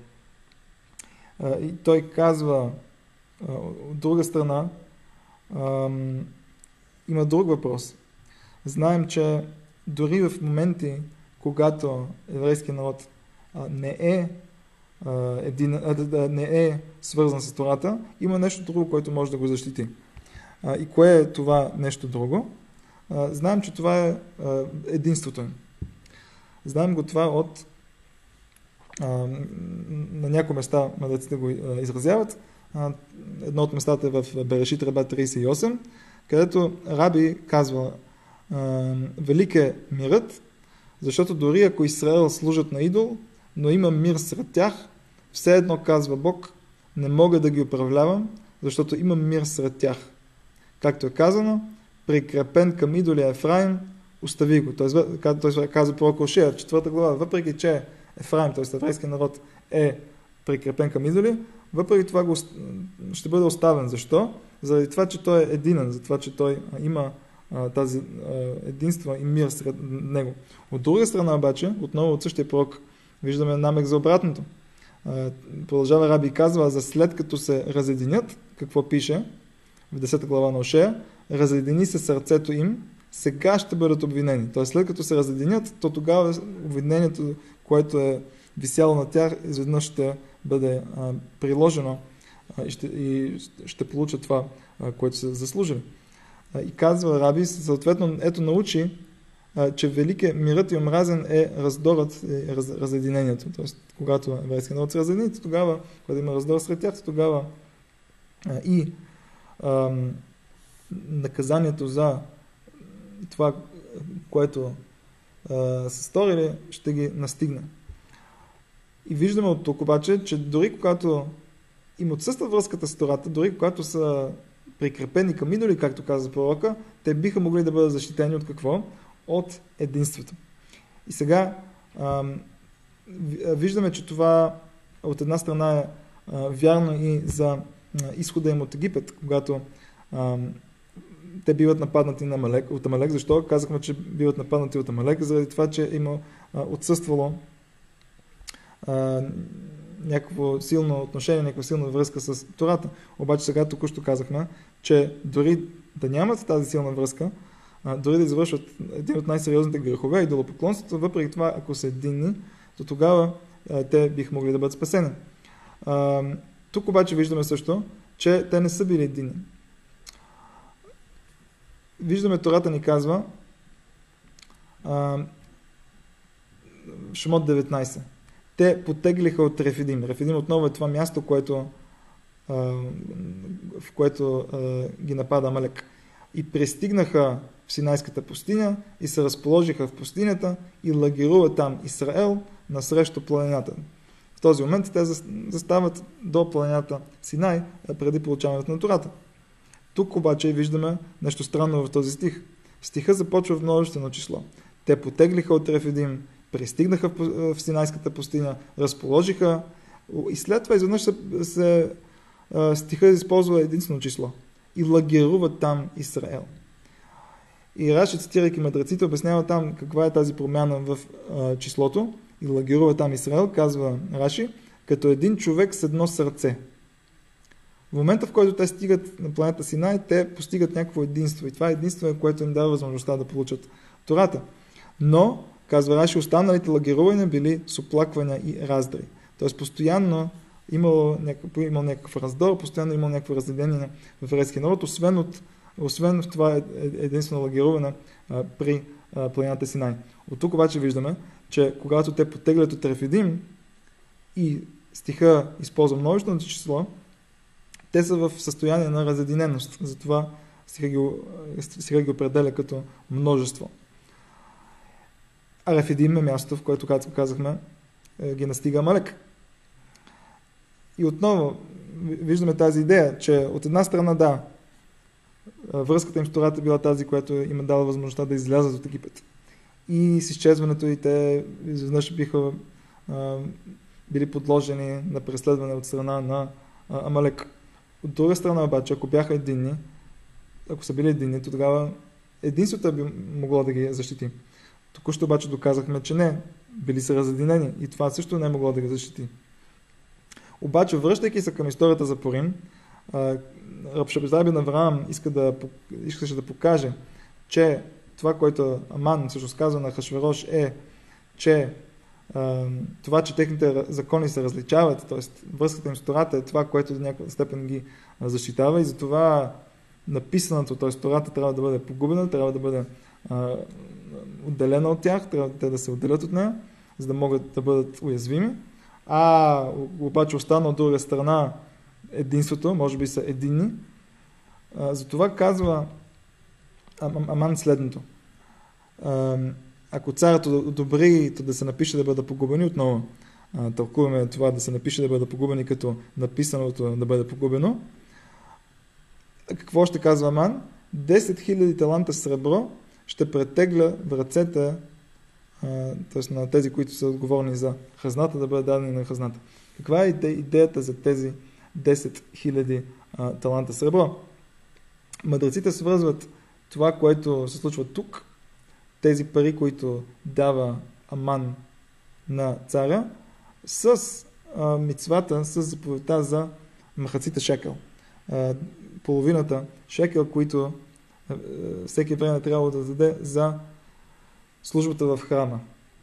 Speaker 1: А, и той казва, а, от друга страна, а, има друг въпрос. Знаем, че дори в моменти, когато еврейският народ а, не е а, един, а, да, не е свързан с Тората, има нещо друго, което може да го защити. А, и кое е това нещо друго? А, знаем, че това е а, единството им. Знаем го това от а, на някои места мъдреците го а, изразяват. А, едно от местата е в Берешит Раба тридесет и осем, където Раби казва: велик е мирът, защото дори ако Израел служат на идол, но има мир сред тях, все едно, казва Бог, не мога да ги управлявам, защото има мир сред тях. Както е казано, прикрепен към идоли Ефраим, остави го. Той казва пророк Ошия в четвърта глава, въпреки че Ефраим, т.е. еврейския народ, е прикрепен към идоли, въпреки това го ще бъде оставен. Защо? Заради това, че той е единен, за това, че той има а, тази а, единство и мир сред него. От друга страна обаче, отново от същия пророк, виждаме намек за обратното. А, продължава Раби и казва, за след като се разединят, какво пише в десета глава на Ошея, разедини се сърцето им, сега ще бъдат обвинени. Тоест след като се разединят, то тогава обвинението, което е висяло на тях, изведнъж ще бъде а, приложено а, и, ще, и ще получат това, а, което са заслужили. А, и казва Раби, съответно, ето научи, а, че велик е мирът и омразен е раздорът и раз, разединението. Тоест, когато еврейският народ се разедини, тогава, когато има раздор сред тях, тогава а, и а, наказанието за това, което а, са сторили, ще ги настигне. И виждаме от тук обаче, че дори когато им отсъства връзката с Тората, дори когато са прикрепени към идоли, както каза пророка, те биха могли да бъдат защитени от какво? От единството. И сега а, виждаме, че това от една страна е а, вярно и за а, изхода им от Египет, когато а, те биват нападнати на Амалек, от Амалек. Защо? Казахме, че биват нападнати от Амалек, заради това, че има а, отсъствало а, някакво силно отношение, някаква силна връзка с Тората. Обаче сега току-що казахме, че дори да нямат тази силна връзка, а, дори да извършват един от най-сериозните грехове, идолопоклонството, въпреки това, ако са единни, то тогава а, те биха могли да бъдат спасени. А, тук обаче виждаме също, че те не са били единни. Виждаме, Тората ни казва а, Шмот деветнайсет. Те потеглиха от Рефидим. Рефидим отново е това място, което а, в което а, ги напада Амалек. И пристигнаха в Синайската пустиня и се разположиха в пустинята и лагерува там Израел насрещу планината. В този момент те застават до планината Синай преди получаването на Тората. Тук обаче виждаме нещо странно в този стих. Стиха започва в множествено число. Те потеглиха от Рефидим, пристигнаха в Синайската пустиня, разположиха и след това изведнъж се, се стиха използва единствено число. И лагерува там Израел. И Раши, цитирайки мъдреците, обяснява там каква е тази промяна в а, числото. И лагерува там Израел, казва Раши, като един човек с едно сърце. В момента, в който те стигат на планета Синай, те постигат някакво единство. И това единство е, което им дава възможността да получат Тората. Но, казва Раши, останалите лагерувания били с оплаквания и раздри. Тоест, постоянно имало някакъв, имал някакъв раздор, постоянно имало някакво разделение в еврейския народ, освен, от, освен в това единствено лагеруване а, при а, планината Синай. От тук обаче виждаме, че когато те потеглят от Рефидим и стиха използва множественото число, те са в състояние на разединеност. Затова стиха ги, стиха ги определя като множество. А Рефидим е мястото, в което, както казахме, ги настига Амалек. И отново виждаме тази идея, че от една страна да, връзката им с Тората била тази, която им е дала възможността да излязат от Египет. И с изчезването и те изведнъж биха а, били подложени на преследване от страна на а, Амалек. От друга страна обаче, ако бяха единни, ако са били единни, то тогава единството би могло да ги защити. Току-що обаче доказахме, че не, били са разединени и това също не е могло да ги защити. Обаче, връщайки се към историята за Пурим, Раб Шабезай бен Авраам иска да, искаше да покаже, че това, което Аман всъщност казва на Ахашверош е, че а, това, че техните закони се различават, т.е. връзката им с Тората е това, което до някаква степен ги защитава и затова написаното, т.е. Тората трябва да бъде погубена, трябва да бъде а, отделена от тях, трябва те да се отделят от нея, за да могат да бъдат уязвими. А обаче остана от друга страна единството, може би са единни. А, затова казва Аман следното. А, ако царът одобри да се напише да бъдат погубени, отново а, тълкуваме това да се напише да бъдат погубени като написаното да бъде погубено. Какво ще казва Аман? десет хиляди таланта сребро ще претегля в ръцете, т.е. на тези, които са отговорни за хазната, да бъдат дадени на хазната. Каква е идеята за тези десет хиляди таланта сребро? Мъдреците свързват това, което се случва тук, тези пари, които дава Аман на царя, с а, мицвата, с заповедта за махаците шекел. А, половината шекел, които а, всеки евреин трябва да даде за службата в храма.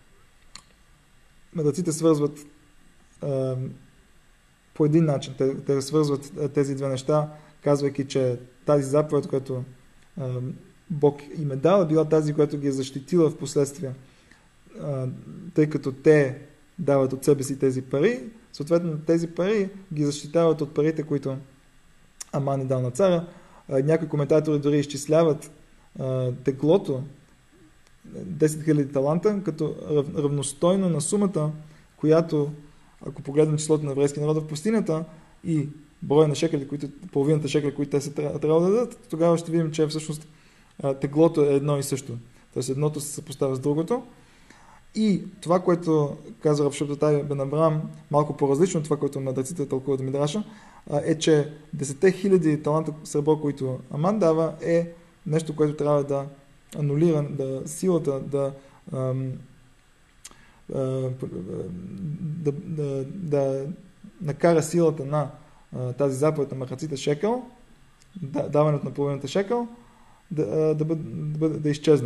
Speaker 1: Мъдреците свързват а, по един начин. Те, те свързват а, тези две неща, казвайки, че тази заповед, която а, Бог им е дал, била тази, която ги е защитила в последствие, а, тъй като те дават от себе си тези пари, съответно тези пари ги защитават от парите, които Аман е дал на царя. А, някои коментатори дори изчисляват а, теглото, десет хиляди таланта, като равностойно на сумата, която, ако погледнем числото на еврейския народ в пустинята и броя на шекели, които, половината шекели, които те се трябва да дадат, тогава ще видим, че всъщност теглото е едно и също. Тоест едното се съпоставя с другото. И това, което казва Рав Шабезай бен Авраам, малко по-различно от това, което мъдреците тълкуват от Мидраша, е, че десет хиляди таланта сребро, които Аман дава, е нещо, което трябва да анулира, да силата, да, ам, а, да, да, да накара силата на а, тази заповед на махаците шекел, да, даването на половината шекел, да, да, бъде, да, бъде, да изчезне.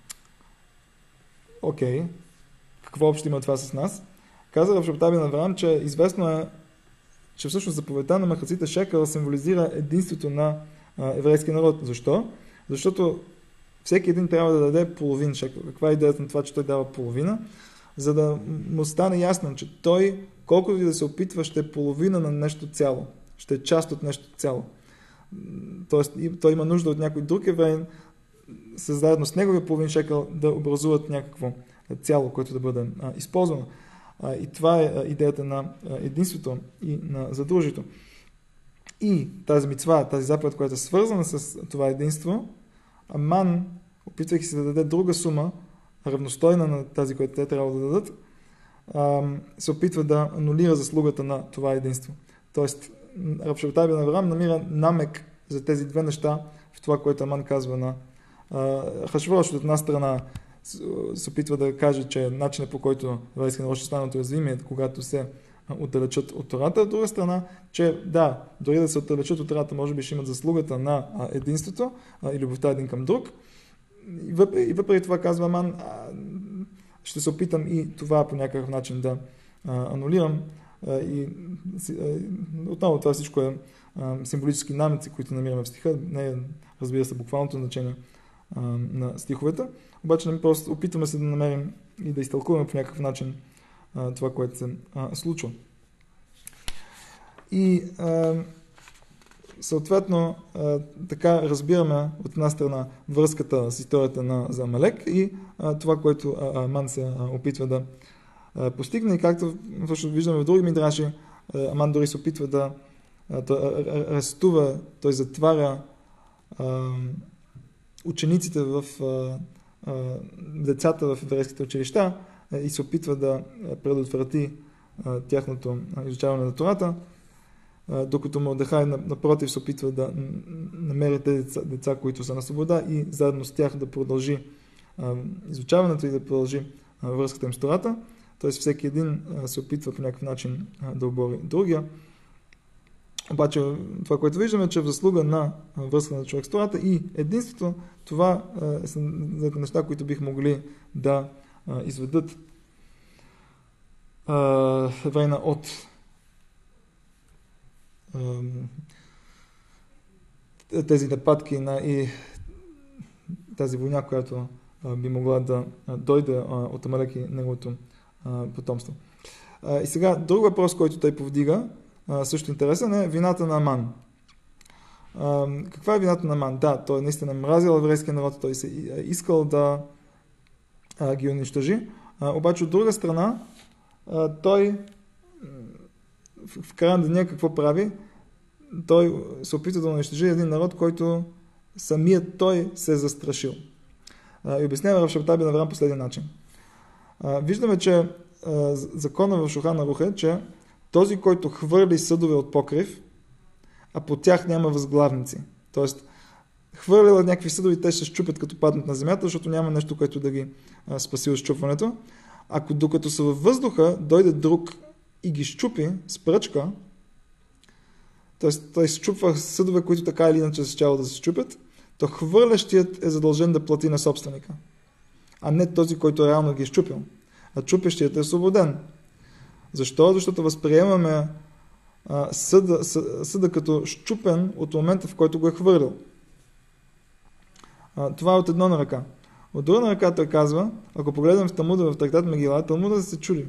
Speaker 1: Окей. Okay. Какво общо има това с нас? Каза Рав Шабезай бен Авраам, че известно е, че всъщност заповедта на махаците шекел символизира единството на а, еврейския народ. Защо? Защото всеки един трябва да даде половин шекел. Каква е идеята на това, че той дава половина? За да му стане ясно, че той, колкото и да се опитва, ще е половина на нещо цяло. Ще е част от нещо цяло. Тоест, той има нужда от някой друг евреин, заедно с неговия половин шекел да образуват някакво цяло, което да бъде а, използвано. А, и това е а, идеята на а, единството и на задружието. И тази мицва, тази заповед, която е свързана с това единство, Аман, опитвайки се да даде друга сума, равностойна на тази, която те трябва да дадат, а, се опитва да анулира заслугата на това единство. Тоест, Раб Шабатай бен Авраам намира намек за тези две неща в това, което Аман казва на Ахашвирош. От една страна се опитва да каже, че начинът, по който еврейския народ ще станат уязвими е когато се отдалечат от Тората. От друга страна, че да, дори да се отдалечат от Тората, може би ще имат заслугата на единството и любовта един към друг. И въпреки, и въпреки това казва Аман, ще се опитам и това по някакъв начин да анулирам. И отново това всичко е символически намеци, които намираме в стиха. Не е, разбира се, буквалното значение на стиховете. Обаче ние просто опитваме се да намерим и да изтълкуваме по някакъв начин а, това, което се а, случва. И а, съответно а, така разбираме от една страна връзката с историята на за Амалек и а, това, което а, Аман се а, опитва да а, постигне. И както също виждаме в други мидраши, а, Аман дори се опитва да арестува, той затваря а, учениците в а, а, децата в еврейските училища а, и се опитва да предотврати а, тяхното изучаване на Тората, а, докато Мордехай напротив се опитва да намери тези деца, деца, които са на свобода и заедно с тях да продължи а, изучаването и да продължи а, връзката им с Тората. Тоест всеки един а, се опитва по някакъв начин а, да обори другия. Обаче това, което виждаме, е, че в заслуга на връзка на човек с Тората и единството, това е, са неща, които бих могли да а, изведат еврейна от а, тези нападки на и тази война, която а, би могла да а, дойде а, от Амалек и неговото а, потомство. А, и сега друг въпрос, който той повдига, Uh, също интересен е вината на Аман. Uh, каква е вината на Аман? Да, той наистина мразил еврейския народ, той се искал да uh, ги унищожи. Uh, обаче от друга страна, uh, той в, в края на деня какво прави? Той се опита да унищожи един народ, който самият той се е застрашил. Uh, и обяснява Рав Шабатай бен Авраам последния начин. Uh, виждаме, че uh, закона в Шулхан Арух е, че този, който хвърли съдове от покрив, а по тях няма възглавници. Тоест, хвърлила някакви съдове, те ще щупят като паднат на земята, защото няма нещо, което да ги а, спаси от щупването. Ако докато са във въздуха, дойде друг и ги щупи с пръчка, т.е. той щупва съдове, които така или иначе се чало да се щупят, то хвърлящият е задължен да плати на собственика, а не този, който реално ги е щупил. А чупещият е освободен. Защо? Защото възприемаме а, съда, съда, съда като щупен от момента, в който го е хвърлил. А, това е от едно на ръка. От друга на ръка той казва, ако погледнем в Талмуда, в трактат Мегила, Талмуда се чуди.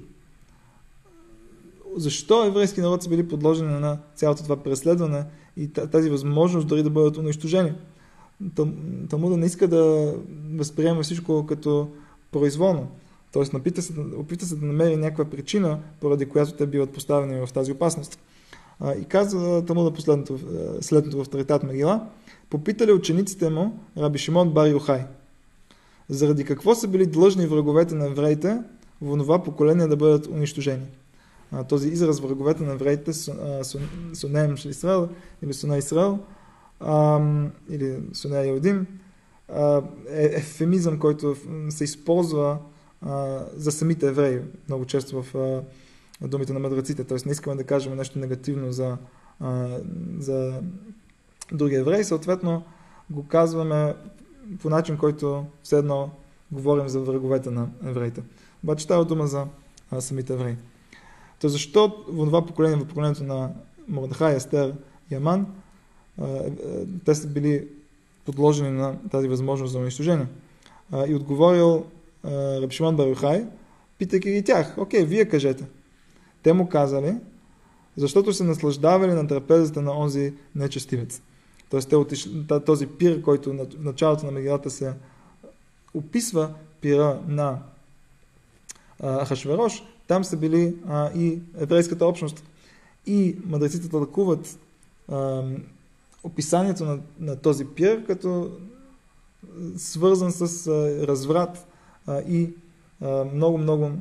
Speaker 1: Защо еврейски народ са били подложени на цялото това преследване и тази възможност дори да бъдат унищожени? Талмуда не иска да възприема всичко като произволно. Тоест, опита се, опита се да намери някаква причина, поради която те биват поставени в тази опасност. А, и казва Талмуда последното, следното в трактат Мегила, попитали учениците му Раби Шимон бар Йохай, заради какво са били длъжни враговете на евреите в онова поколение да бъдат унищожени. А, този израз враговете на евреите, Сонеем Исраел или Суна Исраел, а, или Суна Йодим, е ефемизъм, който се използва Uh, за самите евреи, много често в uh, думите на мъдреците. Т.е. не искаме да кажем нещо негативно за, uh, за други евреи, съответно го казваме по начин, който все едно говорим за враговете на евреите. Обаче става дума за uh, самите евреи. То защо в това поколение, в поколението на Мордехай, Естер и Аман, uh, те са били подложени на тази възможност за унищожение? Uh, и отговорил Раби Шимон бар Йохай, питайки ги тях, окей, вие кажете. Те му казали, защото се наслаждавали на трапезата на онзи нечестивец. Тоест, те отишли, този пир, който в началото на Мегилата се описва, пира на Ахашверош, там са били а, и еврейската общност. И мъдреците тълкуват а, описанието на, на този пир като свързан с а, разврат а, и много-много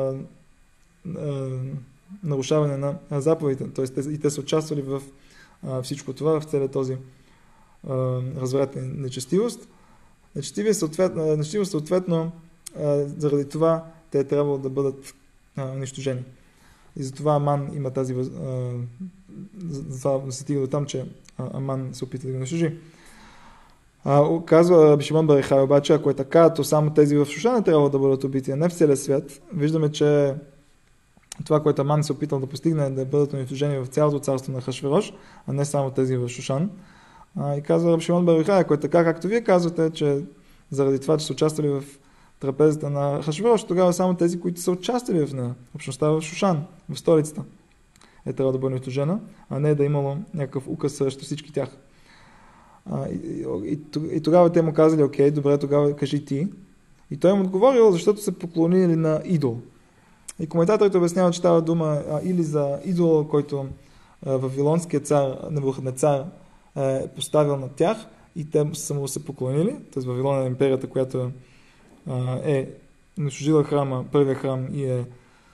Speaker 1: нарушаване на заповедите. Тоест, и те са участвали в а, всичко това, в целият този а, разврат и нечестивост. Нечестивост съответно, нечестивост, съответно а, заради това те е трябвало да бъдат а, унищожени. И затова Аман има тази... А, затова се стига до там, че Аман се опита да го унищожи. А, казва Раби Шимон бар Йохай, обаче, ако е така, то само тези в Шушан трябва да бъдат убити, а не в целия свят. Виждаме, че това, което Аман се опитал да постигне, е да бъдат унищожени в цялото царство на Ахашверош, а не само тези в Шушан. А, и казва Раби Шимон бар Йохай, ако е така, както вие казвате, че заради това, че са участвали в трапезата на Ахашверош, тогава само тези, които са участвали в нея, общността в Шушан, в столицата, е трябва да бъде унищожена, а не да е имало някакъв указ срещу всички тях. А, и, и, и тогава те му казали, окей, добре, тогава кажи ти. И той им отговорил, защото се поклонили на идол. И коментаторите обясняват, че става дума а, или за идол, който а, вавилонският цар, Навуходоносор, е поставил на тях и те са му се поклонили. Т.е. Вавилон е империята, която а, е унищожила храма, първия храм и е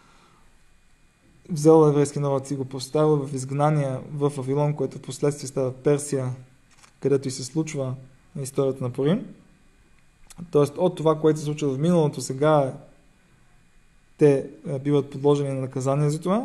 Speaker 1: взела еврейски народ и го поставил в изгнание в Вавилон, което в последствие става Персия, където и се случва на историята на Пурим. Тоест от това, което се случва в миналото, сега те биват подложени на наказание за това.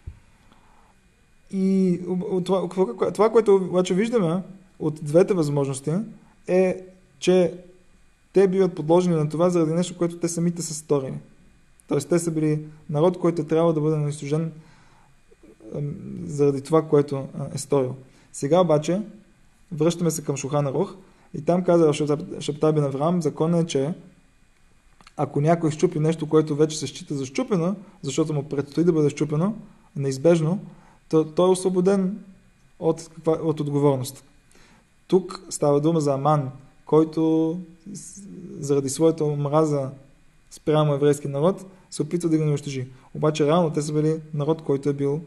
Speaker 1: И това, това което обаче виждаме от двете възможности е, че те биват подложени на това заради нещо, което те самите са сторили. Тоест те са били народ, който трябва да бъде унищожен заради това, което е сторил. Сега обаче връщаме се към Шулхан Арух и там каза Шабтай бен Авраам, законът е, че ако някой счупи нещо, което вече се счита за счупено, защото му предстои да бъде счупено, неизбежно, то той е освободен от, от отговорност. Тук става дума за Аман, който заради своята омраза спрямо еврейски народ се опитва да го унищожи. Обаче реално те са били народ, който е бил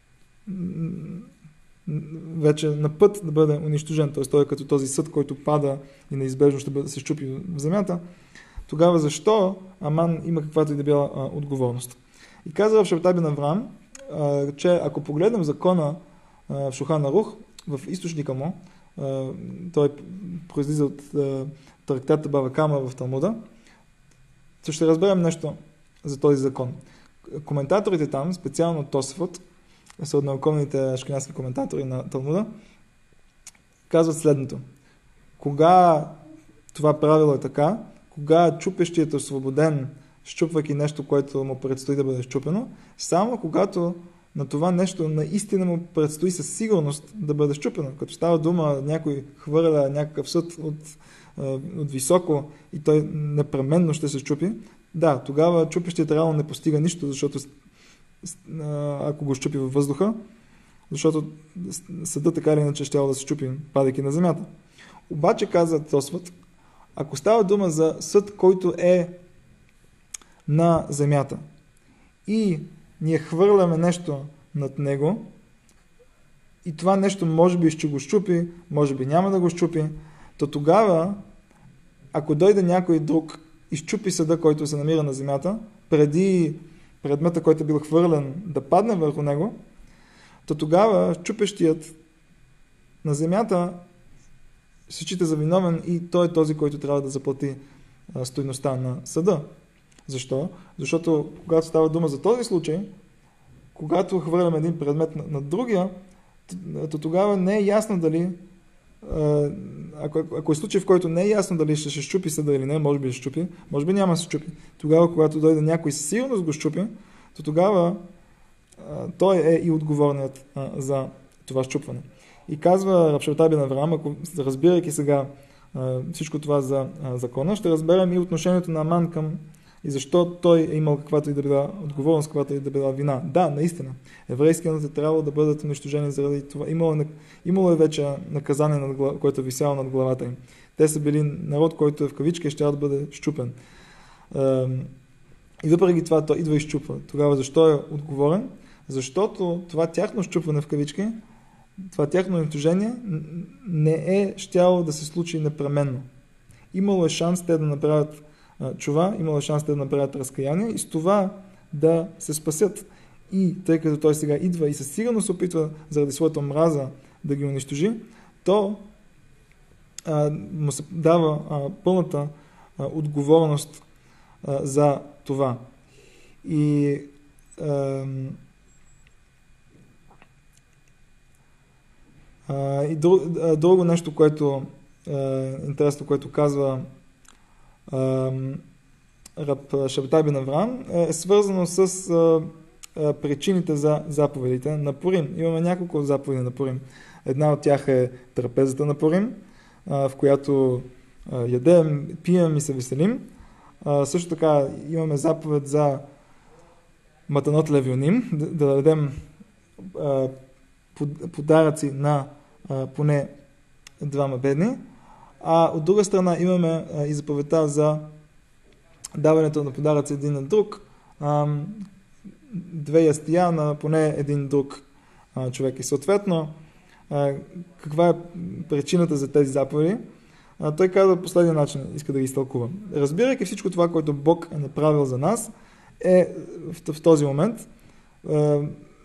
Speaker 1: вече на път да бъде унищожен. Т.е. той е като този съд, който пада и неизбежно ще бъде, се щупи в земята. Тогава защо Аман има каквато и да била а, отговорност? И казва в Шабтай бен Авраам, а, че ако погледнем закона а, в Шулхан Арух, в източника му, а, той произлиза от а, трактата Бава Кама в Талмуда, то ще разберем нещо за този закон. Коментаторите там, специално Тосфот, са от науковните ашкеназски коментатори на Талмуда, казват следното. Кога това правило е така, кога чупещият е освободен, щупвайки нещо, което му предстои да бъде щупено, само когато на това нещо наистина му предстои със сигурност да бъде щупено. Като става дума, някой хвърля някакъв съд от, от високо и той непременно ще се щупи, да, тогава чупещият реално не постига нищо, защото ако го щупи във въздуха, защото съдът така или иначе щял да се щупи, падайки на земята. Обаче, каза Тосфот, ако става дума за съд, който е на земята и ние хвърляме нещо над него и това нещо може би ще го щупи, може би няма да го щупи, то тогава, ако дойде някой друг и щупи съда, който се намира на земята, преди предмета, който е бил хвърлен, да падне върху него, то тогава чупещият на земята се счита за виновен и той е този, който трябва да заплати стойността на съда. Защо? Защото когато става дума за този случай, когато хвърляме един предмет на, на другия, то тогава не е ясно дали, ако, ако е случай, в който не е ясно дали ще се щупи съда или не, може би ще щупи, може би няма да се щупи. Тогава, когато дойде някой със сигурност го щупи, то тогава а, той е и отговорният а, за това щупване. И казва Рав Шабтай бен Авраам, ако разбирайки сега а, всичко това за а, закона, ще разберем и отношението на Аман към и защо той е имал каквато и да била отговорност, каквато и да била вина. Да, наистина, еврейския народ е трябвало да бъдат унищожени заради това. Имало е, имало е вече наказание, над глава, което е висяло над главата им. Те са били народ, който е в кавички и ще да бъде щупен. И въпреки това той идва и щупва. Тогава защо е отговорен? Защото това тяхно щупване в кавички, това тяхно унищожение не е щяло да се случи непременно. Имало е шанс те да направят чува, имало е шанс те да направят разкаяние и с това да се спасят. И тъй като той сега идва и със сигурност се опитва заради своята омраза да ги унищожи, то а, му се дава а, пълната а, отговорност а, за това. И а, а, и друг, а, друго нещо, което е интересно, което казва а, Раб Шабтай бен Авраам, е свързано с а, а, причините за заповедите на Пурим. Имаме няколко заповеди на Пурим. Една от тях е трапезата на Пурим, а, в която а, ядем, пием и се веселим. А, също така имаме заповед за матанот левионим, да, да дадем а, подаръци на а, поне двама бедни. А от друга страна имаме а, и заповедта за даването на подаръци един на друг, а, две ястия на поне един друг а, човек. И съответно, а, каква е причината за тези заповеди? А, той казва последния начин, иска да ги изтълкува. Разбирайки всичко това, което Бог е направил за нас, е в, в този момент, а,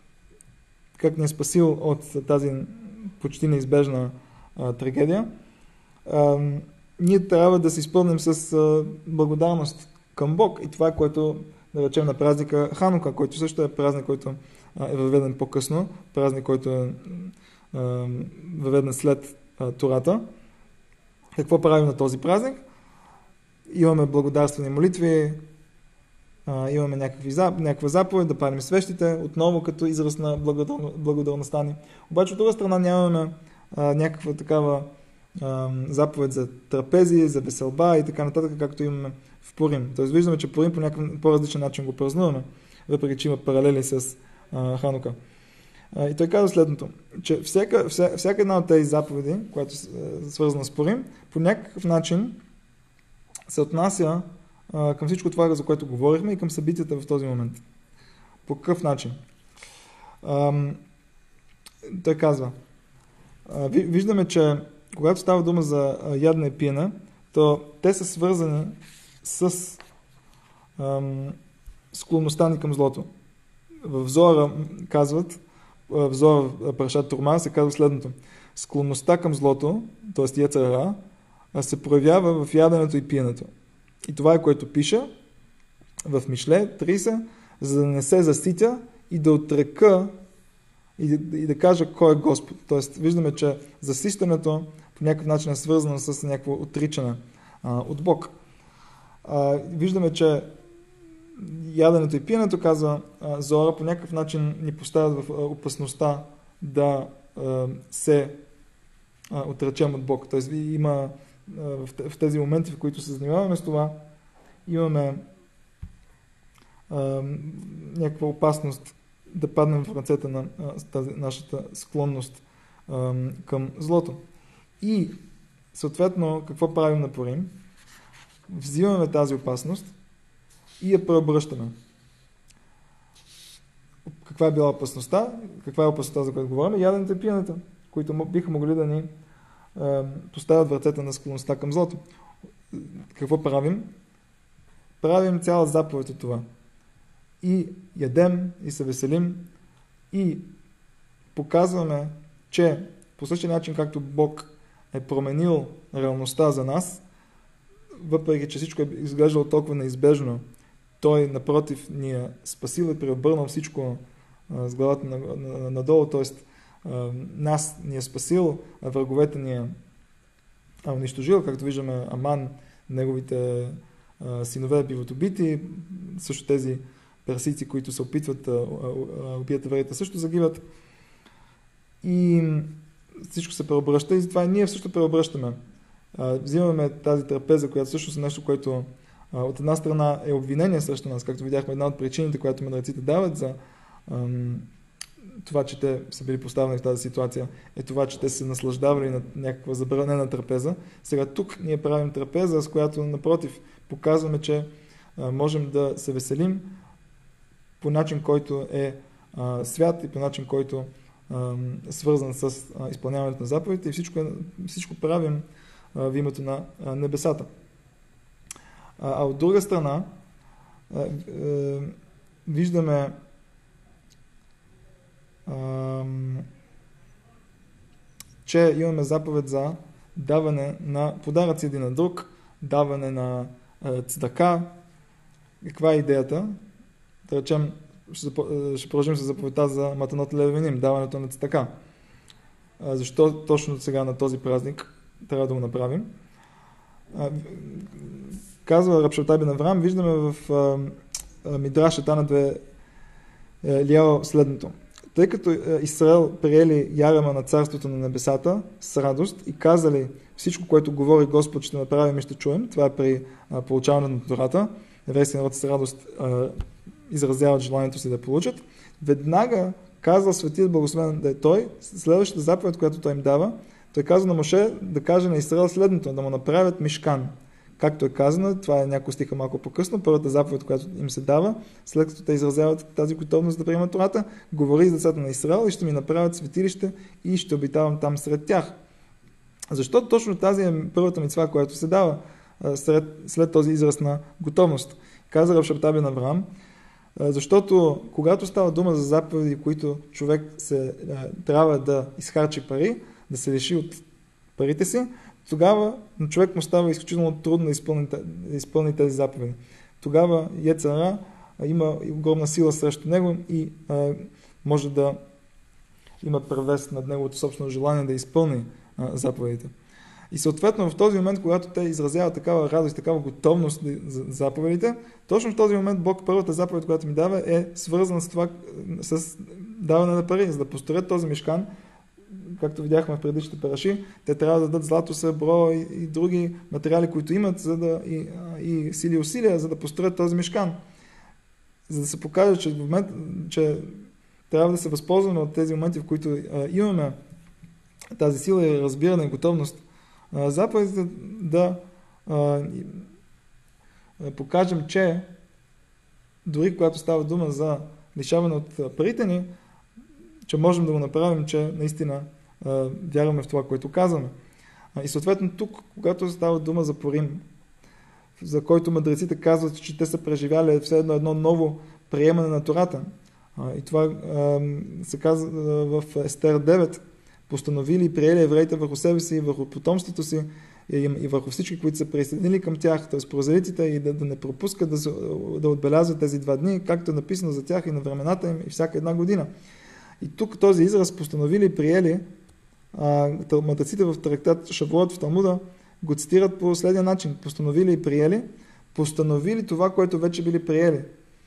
Speaker 1: как ни е спасил от тази почти неизбежна а, трагедия, а, ние трябва да се изпълним с а, благодарност към Бог. И това е което, да речем, на празника Ханука, който също е празник, който а, е въведен по-късно, празник, който е а, въведен след а, Тората. Какво правим на този празник? Имаме благодарствени молитви, а, имаме някакви, някаква заповед да палим свещите, отново като израз на благодарността ни. Обаче от друга страна нямаме а, някаква такава а, заповед за трапези, за веселба и така нататък, както имаме в Пурим. Тоест виждаме, че Пурим по някакъв по-различен начин го празнуваме, въпреки че има паралели с а, Ханука. А, и той казва следното, че всяка, вся, всяка една от тези заповеди, която е свързана с Пурим, по някакъв начин се отнася а, към всичко това, за което говорихме и към събитията в този момент. По какъв начин? А, той казва, а, виждаме, че когато става дума за ядене и пиене, то те са свързани с ам, склонността ни към злото. В Зоара казват, в Зоара парашат Турма се казва следното. Склонността към злото, т.е. йецер ара, се проявява в яденето и пиенето. И това е което пише в Мишле трийсет, за да не се заситя и да отрека и да, и да кажа кой е Господ. Тоест виждаме, че засищането по някакъв начин е свързано с някакво отричане а, от Бог. А, виждаме, че яденето и пиенето, казва а, Зора, по някакъв начин ни поставят в а, опасността да а, се а, отречем от Бог. Тоест има а, в, в тези моменти, в които се занимаваме с това, имаме а, някаква опасност да паднем в ръцете на а, тази нашата склонност а, към злото. И съответно, какво правим на Пурим? Взимаме тази опасност и я преобръщаме. Каква е била опасността? Каква е опасността, за която говорим? Яденето и пиенето, които биха могли да ни е, поставят в ръцете на склонността към злото. Какво правим? Правим цяла заповед от това. И ядем, и се веселим, и показваме, че по същия начин, както Бог е променил реалността за нас, въпреки че всичко е изглеждало толкова неизбежно, той напротив ни е спасил и преобърнал всичко а, с главата надолу, т.е. нас ни е спасил, а враговете ни е унищожил, както виждаме Аман, неговите а, синове биват убити, също тези персийци, които се опитват да убият евреите, също загиват. И всичко се преобръща и затова и ние също преобръщаме. Взимаме тази трапеза, която също е нещо, което от една страна е обвинение срещу нас, както видяхме, една от причините, която мъдреците дават за ам, това, че те са били поставени в тази ситуация, е това, че те се наслаждавали на някаква забранена трапеза. Сега тук ние правим трапеза, с която напротив показваме, че а, можем да се веселим по начин, който е а, свят и по начин, който а, е свързан с а, изпълняването на заповедите и всичко, всичко правим а, в името на а, небесата. А, а от друга страна а, а, виждаме а, че имаме заповед за даване на подаръци един на друг, даване на а, цдака. Каква е идеята? Да речем, ще, ще продължим с заповедта за матанот левеним, даването на цдака. А, защо точно сега на този празник трябва да го направим? А, казва Раб Шабтай бен Авраам, виждаме в а, Мидраша Тана две Елияу следното. Тъй като Израел приели ярема на царството на небесата с радост и казали всичко, което говори Господ, ще направим и ще чуем, това е при а, получаването на Тората, еврейския народ с радост а, изразяват желанието си да получат, веднага казва светият благословен да е той, следващата заповед, която той им дава, той казва на Моше да каже на Израел следното, да му направят мишкан. Както е казано, това е някои стиха малко по-късно, първата заповед, която им се дава, след като те изразяват тази готовност да приемат Тората, говори с децата на Израел и ще ми направят светилище и ще обитавам там сред тях. Защо точно тази е първата мицва, която се дава след, след този израз на готовност? Каза Рав Шабтай бен Авраам, защото когато става дума за заповеди, които човек се, трябва да изхарчи пари, да се лиши от парите си, тогава на човек му става изключително трудно да изпълни, да изпълни тези заповеди. Тогава Йецер ара има огромна сила срещу него и а, може да има превес над неговото собствено желание да изпълни а, заповедите. И съответно в този момент, когато те изразяват такава радост, такава готовност за заповедите, точно в този момент Бог първата заповед, която ми дава, е свързана с това, с даване на пари, за да построят този мишкан. Както видяхме в предишните параши, те трябва да дадат злато, сребро и, и други материали, които имат, за да, и, и сили и усилия, за да построят този мишкан. За да се покаже, че в момент, че трябва да се възползваме от тези моменти, в които а, имаме тази сила и разбиране и готовност, а, заповедите да а, покажем, че дори когато става дума за лишаване от парите ни, че можем да го направим, че наистина а, вярваме в това, което казваме. А, и съответно тук, когато става дума за Пурим, за който мъдреците казват, че те са преживяли все едно едно ново приемане на Тората. А, и това а, се казва в Естер девет, постановили и приели евреите върху себе си, върху потомството си и, и върху всички, които са присъединили към тях, т.е. прозелитите, и да, да не пропускат да, да отбелязват тези два дни, както е написано за тях и на времената им и всяка една година. И тук този израз постановили и приели, мъдреците в трактат Шавуот в Талмуда го цитират по следния начин. Постановили и приели, постановили това, което вече били приели.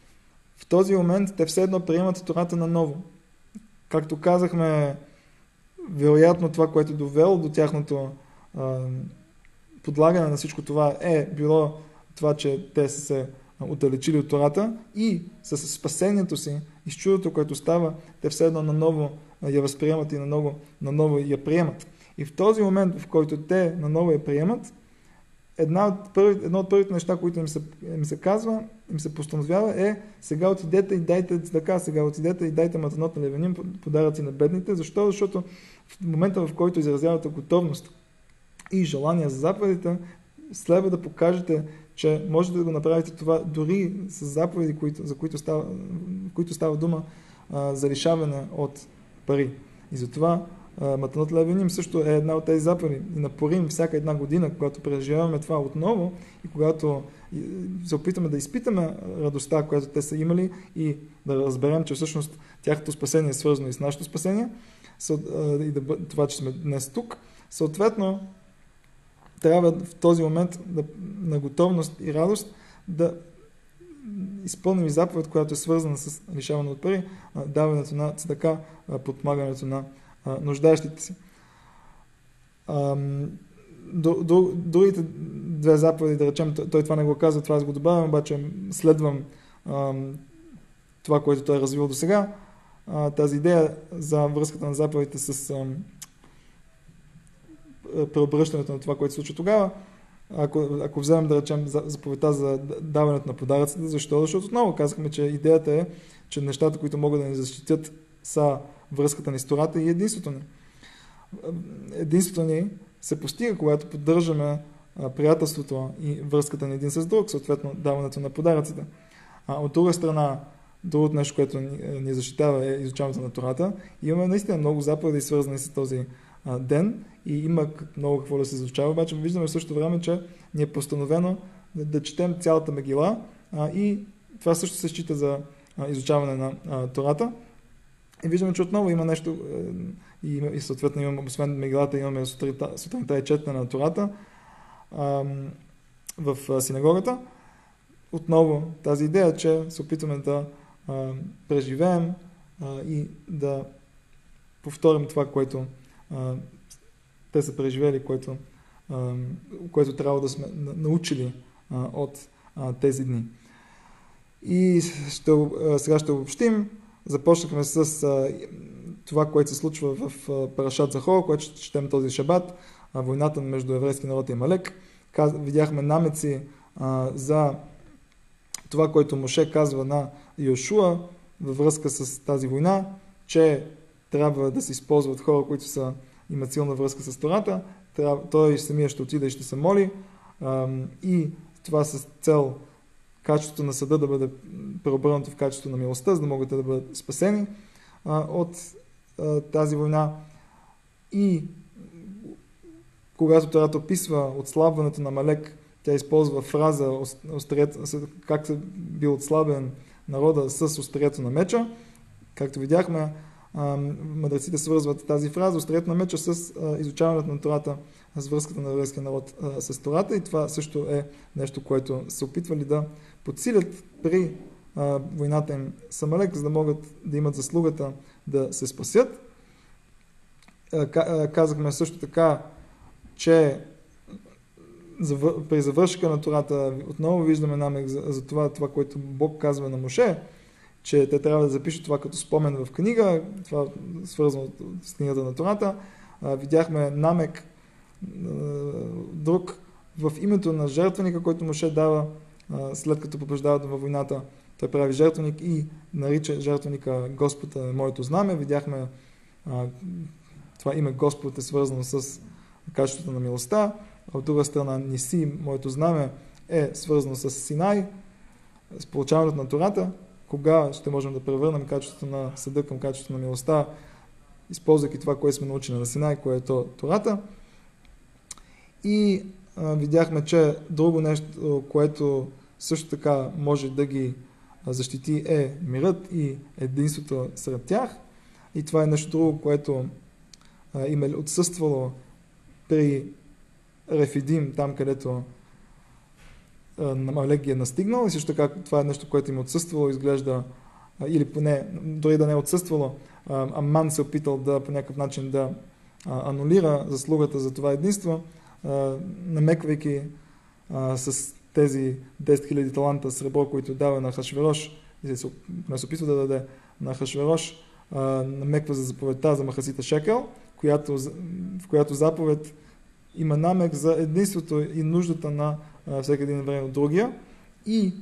Speaker 1: В този момент те все едно приемат Тората наново. Както казахме, вероятно това, което е довело до тяхното а, подлагане на всичко това е било това, че те са се отдалечили от Тората и с спасението си и с чудото, което става, те все едно наново я възприемат и наново, наново я приемат. И в този момент, в който те наново я приемат, една от първи, едно от първите неща, които им се, им се казва, им се постановява е: сега отидете и дайте цдака, сега отидете и дайте матанот на левеним, подаръци на бедните. Защо? Защото в момента, в който изразявате готовност и желание за заповедите, следва да покажете, че можете да го направите това дори с заповеди, които, за които става, които става дума а, за лишаване от пари. И затова матанот левеним също е една от тези заповеди. И на Пурим всяка една година, когато преживяваме това отново и когато се опитаме да изпитаме радостта, която те са имали и да разберем, че всъщност тяхното спасение е свързано и с нашето спасение, и да, това, че сме днес тук, съответно трябва в този момент да, на готовност и радост да изпълним и заповед, която е свързана с лишаване от пари, даването на цдака, подпомагането на нуждаещите си. другите две заповеди, да речем, той това не го казва, това аз го добавям, обаче следвам ам, това, което той е развил до сега. Тази идея за връзката на заповедите с ам, преобръщането на това, което се случва тогава. Ако, ако вземем, да речем, заповедта за даването на подаръците, защо? Защото отново казахме, че идеята е, че нещата, които могат да ни защитят, са връзката ни с Тората и единството ни. Единството ни се постига, когато поддържаме приятелството и връзката ни един с друг, съответно даването на подаръците. А от друга страна, другото нещо, което ни защитава, е изучаването на Тората. И имаме наистина много заповеди, свързани с този а, ден и има много какво да се изучава, обаче виждаме в същото време, че ни е постановено да, да четем цялата Мегила а, и това също се счита за а, изучаване на а, Тората. И виждаме, че отново има нещо и, и съответно имаме, освен Мегилата, имаме сутринта, сутринта и четене на Тората а, в а, синагогата. Отново тази идея, че се опитваме да а, преживеем а, и да повторим това, което а, те са преживели, което, а, което трябва да сме научили а, от а, тези дни. И ще, а, сега ще обобщим. Започнахме с а, това, което се случва в а, Парашат Захор, което ще четем този шабат, а, войната между еврейски народ и Амалек. Каз, видяхме намеци а, за това, което Моше казва на Йошуа във връзка с тази война, че трябва да се използват хора, които са, имат силна връзка с Тората. Трябва, той самия ще отиде и ще се моли. А, и това с цел качеството на съда да бъде преобърнато в качество на милостта, за да могат да бъдат спасени а, от а, тази война. И когато Тората описва отслабването на Амалек, тя използва фраза как се бил отслабен народа с острието на меча. Както видяхме, мъдреците свързват тази фраза, острието на меча, с изучаването на Тората, с връзката на еврейския народ с Тората. И това също е нещо, което се опитвали да подсилят при войната им с Амалек, за да могат да имат заслугата да се спасят. Казахме също така, че при завършка на Тората отново виждаме намек за, за това, това, което Бог казва на Моше, че те трябва да запишат това като спомен в книга, това свързано с книгата на Тората. А, видяхме намек а, друг в името на жертвеника, който Моше дава а, след като побеждават във войната. Той прави жертвеник и нарича жертвеника Господ е моето знаме. Видяхме а, това име Господ е свързано с качеството на милостта. От друга страна, Ниси, моето знаме, е свързано с Синай, с получаването на Тората. Кога ще можем да превърнем качеството на съда към качеството на милостта, използвайки това, което сме научили на Синай, което е Тората. И а, видяхме, че друго нещо, което също така може да ги защити, е мирът и единството сред тях. И това е нещо друго, което а, им е отсъствало при Рефидим, там където Амалек ги е настигнал, и също така това е нещо, което им отсъствало, изглежда, а, или поне, дори да не е отсъствало, а, Аман се опитал да по някакъв начин да а, анулира заслугата за това единство, а, намеквайки а, с тези десет хиляди таланта сребро, които дава на Хашверош, и се, не се опитва да даде на Хашверош, а, намеква за заповедта за Махасита Шекел, която, в която заповед има намек за единството и нуждата на а, всеки един евреин от другия. И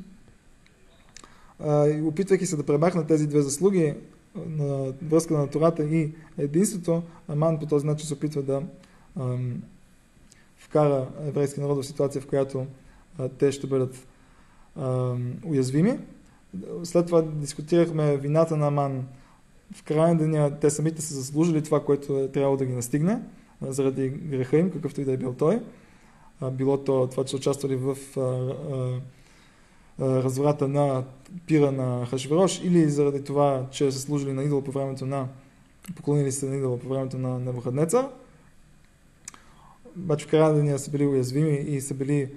Speaker 1: а, опитвайки се да премахнат тези две заслуги на връзка на Тората и единството, Аман по този начин се опитва да а, вкара еврейски народ в ситуация, в която а, те ще бъдат а, уязвими. След това дискутирахме вината на Аман. В края на деня те самите са заслужили това, което е трябвало да ги настигне, заради греха им, какъвто и да е бил той. Било то това, че са участвали в а, а, а, разврата на пира на Хашверош, или заради това, че са служили на идол по времето на поклонили се на идол по времето на Навуходнецар. Обаче в края на деня са били уязвими и са били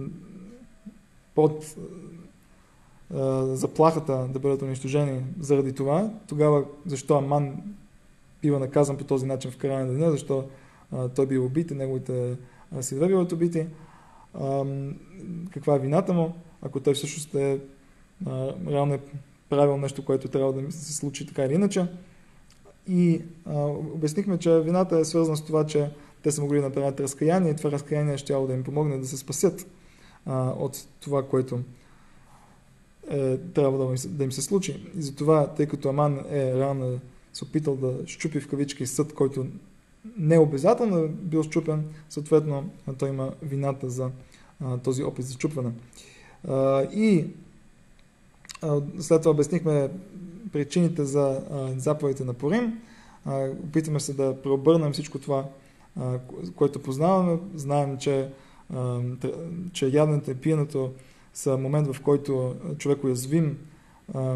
Speaker 1: под а, заплахата да бъдат унищожени заради това. Тогава защо Аман бива наказан по този начин в края на деня, защо а, той бил убит и неговите синове биват убити, каква е вината му, ако той всъщност е реално е правил нещо, което трябва да се случи така или иначе. И а, обяснихме, че вината е свързана с това, че те са могли да направят разкаяние и това разкаяние ще да им помогне да се спасят а, от това, което е, трябва да им, да им се случи. И затова, тъй като Аман е реално се опитал да щупи в кавички съд, който не е обязателно е бил щупен, съответно той има вината за а, този опит за щупване. А, и а, след това обяснихме причините за а, заповедите на Пурим. А, опитваме се да преобърнем всичко това, а, което познаваме. Знаем, че, а, че яденето и пиенето са момент, в който човек уязвим а,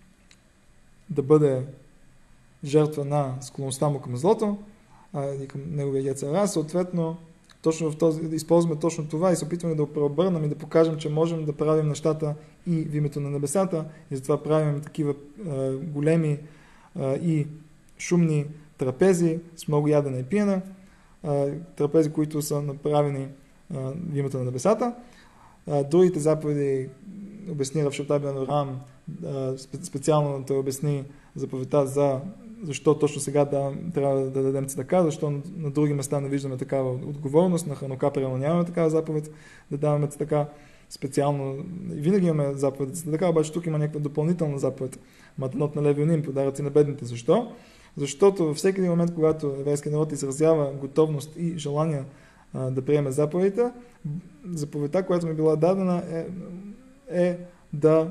Speaker 1: да бъде жертва на склонността му към злото а, и към неговия яцера. Съответно, точно в този, да използваме точно това и се опитваме да го преобърнем и да покажем, че можем да правим нещата и в името на небесата, и затова правим такива а, големи а, и шумни трапези с много ядене и пиене, а, трапези, които са направени а, в името на небесата. А, другите заповеди обясни Рав Шабтай бен Авраам, специално той обясни заповедта за защо точно сега да, трябва да дадем цедака, защо на други места не виждаме такава отговорност, на Ханука примерно нямаме такава заповед да даваме цедака специално. И винаги имаме заповед за цедака, обаче тук има някаква допълнителна заповед. Матанот на Левионим, подаръци на бедните. Защо? Защото във всеки един момент, когато еврейският народ изразява готовност и желание а, да приеме заповедите, заповедта, която ми била дадена е, е да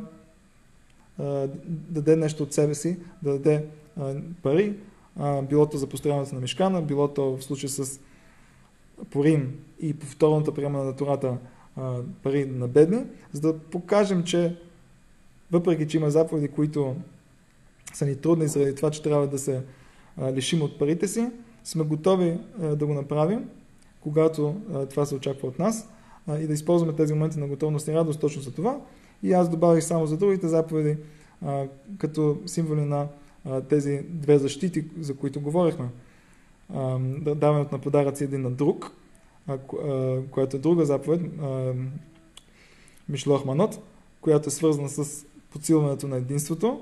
Speaker 1: да даде нещо от себе си, да даде а, пари, а, билото за построяването на мишкана, билото в случай с Пурим и повторното приемане на Тората а, пари на бедни, за да покажем, че въпреки, че има заповеди, които са ни трудни заради това, че трябва да се а, лишим от парите си, сме готови а, да го направим, когато а, това се очаква от нас а, и да използваме тези моменти на готовност и радост точно за това. И аз добавих само за другите заповеди, а, като символи на а, тези две защити, за които говорихме. А, даването на подаръци един на друг, а, а, която е друга заповед, а, Мишлох Манот, която е свързана с подсилването на единството.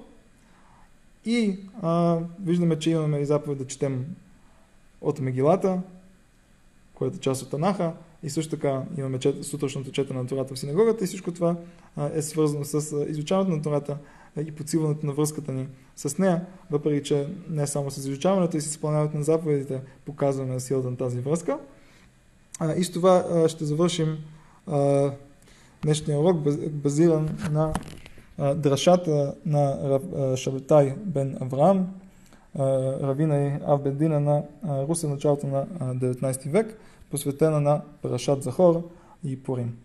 Speaker 1: И а, виждаме, че имаме и заповед да четем от Мегилата, която е част от Танаха, и също така имаме чет, сутрешното четене на Тората в синагогата и всичко това а, е свързано с а, изучаването на Тората а, и подсилването на връзката ни с нея, въпреки че не само с изучаването и с изпълняването на заповедите показваме силата на тази връзка. А, и с това а, ще завършим а, днешния урок, базиран на а, драшата на Рав Шабтай бен Авраам, а, равина и Ав бен Дина на а, Русия, началото на деветнайсети век, посветена на Парашат Захор и Пурим.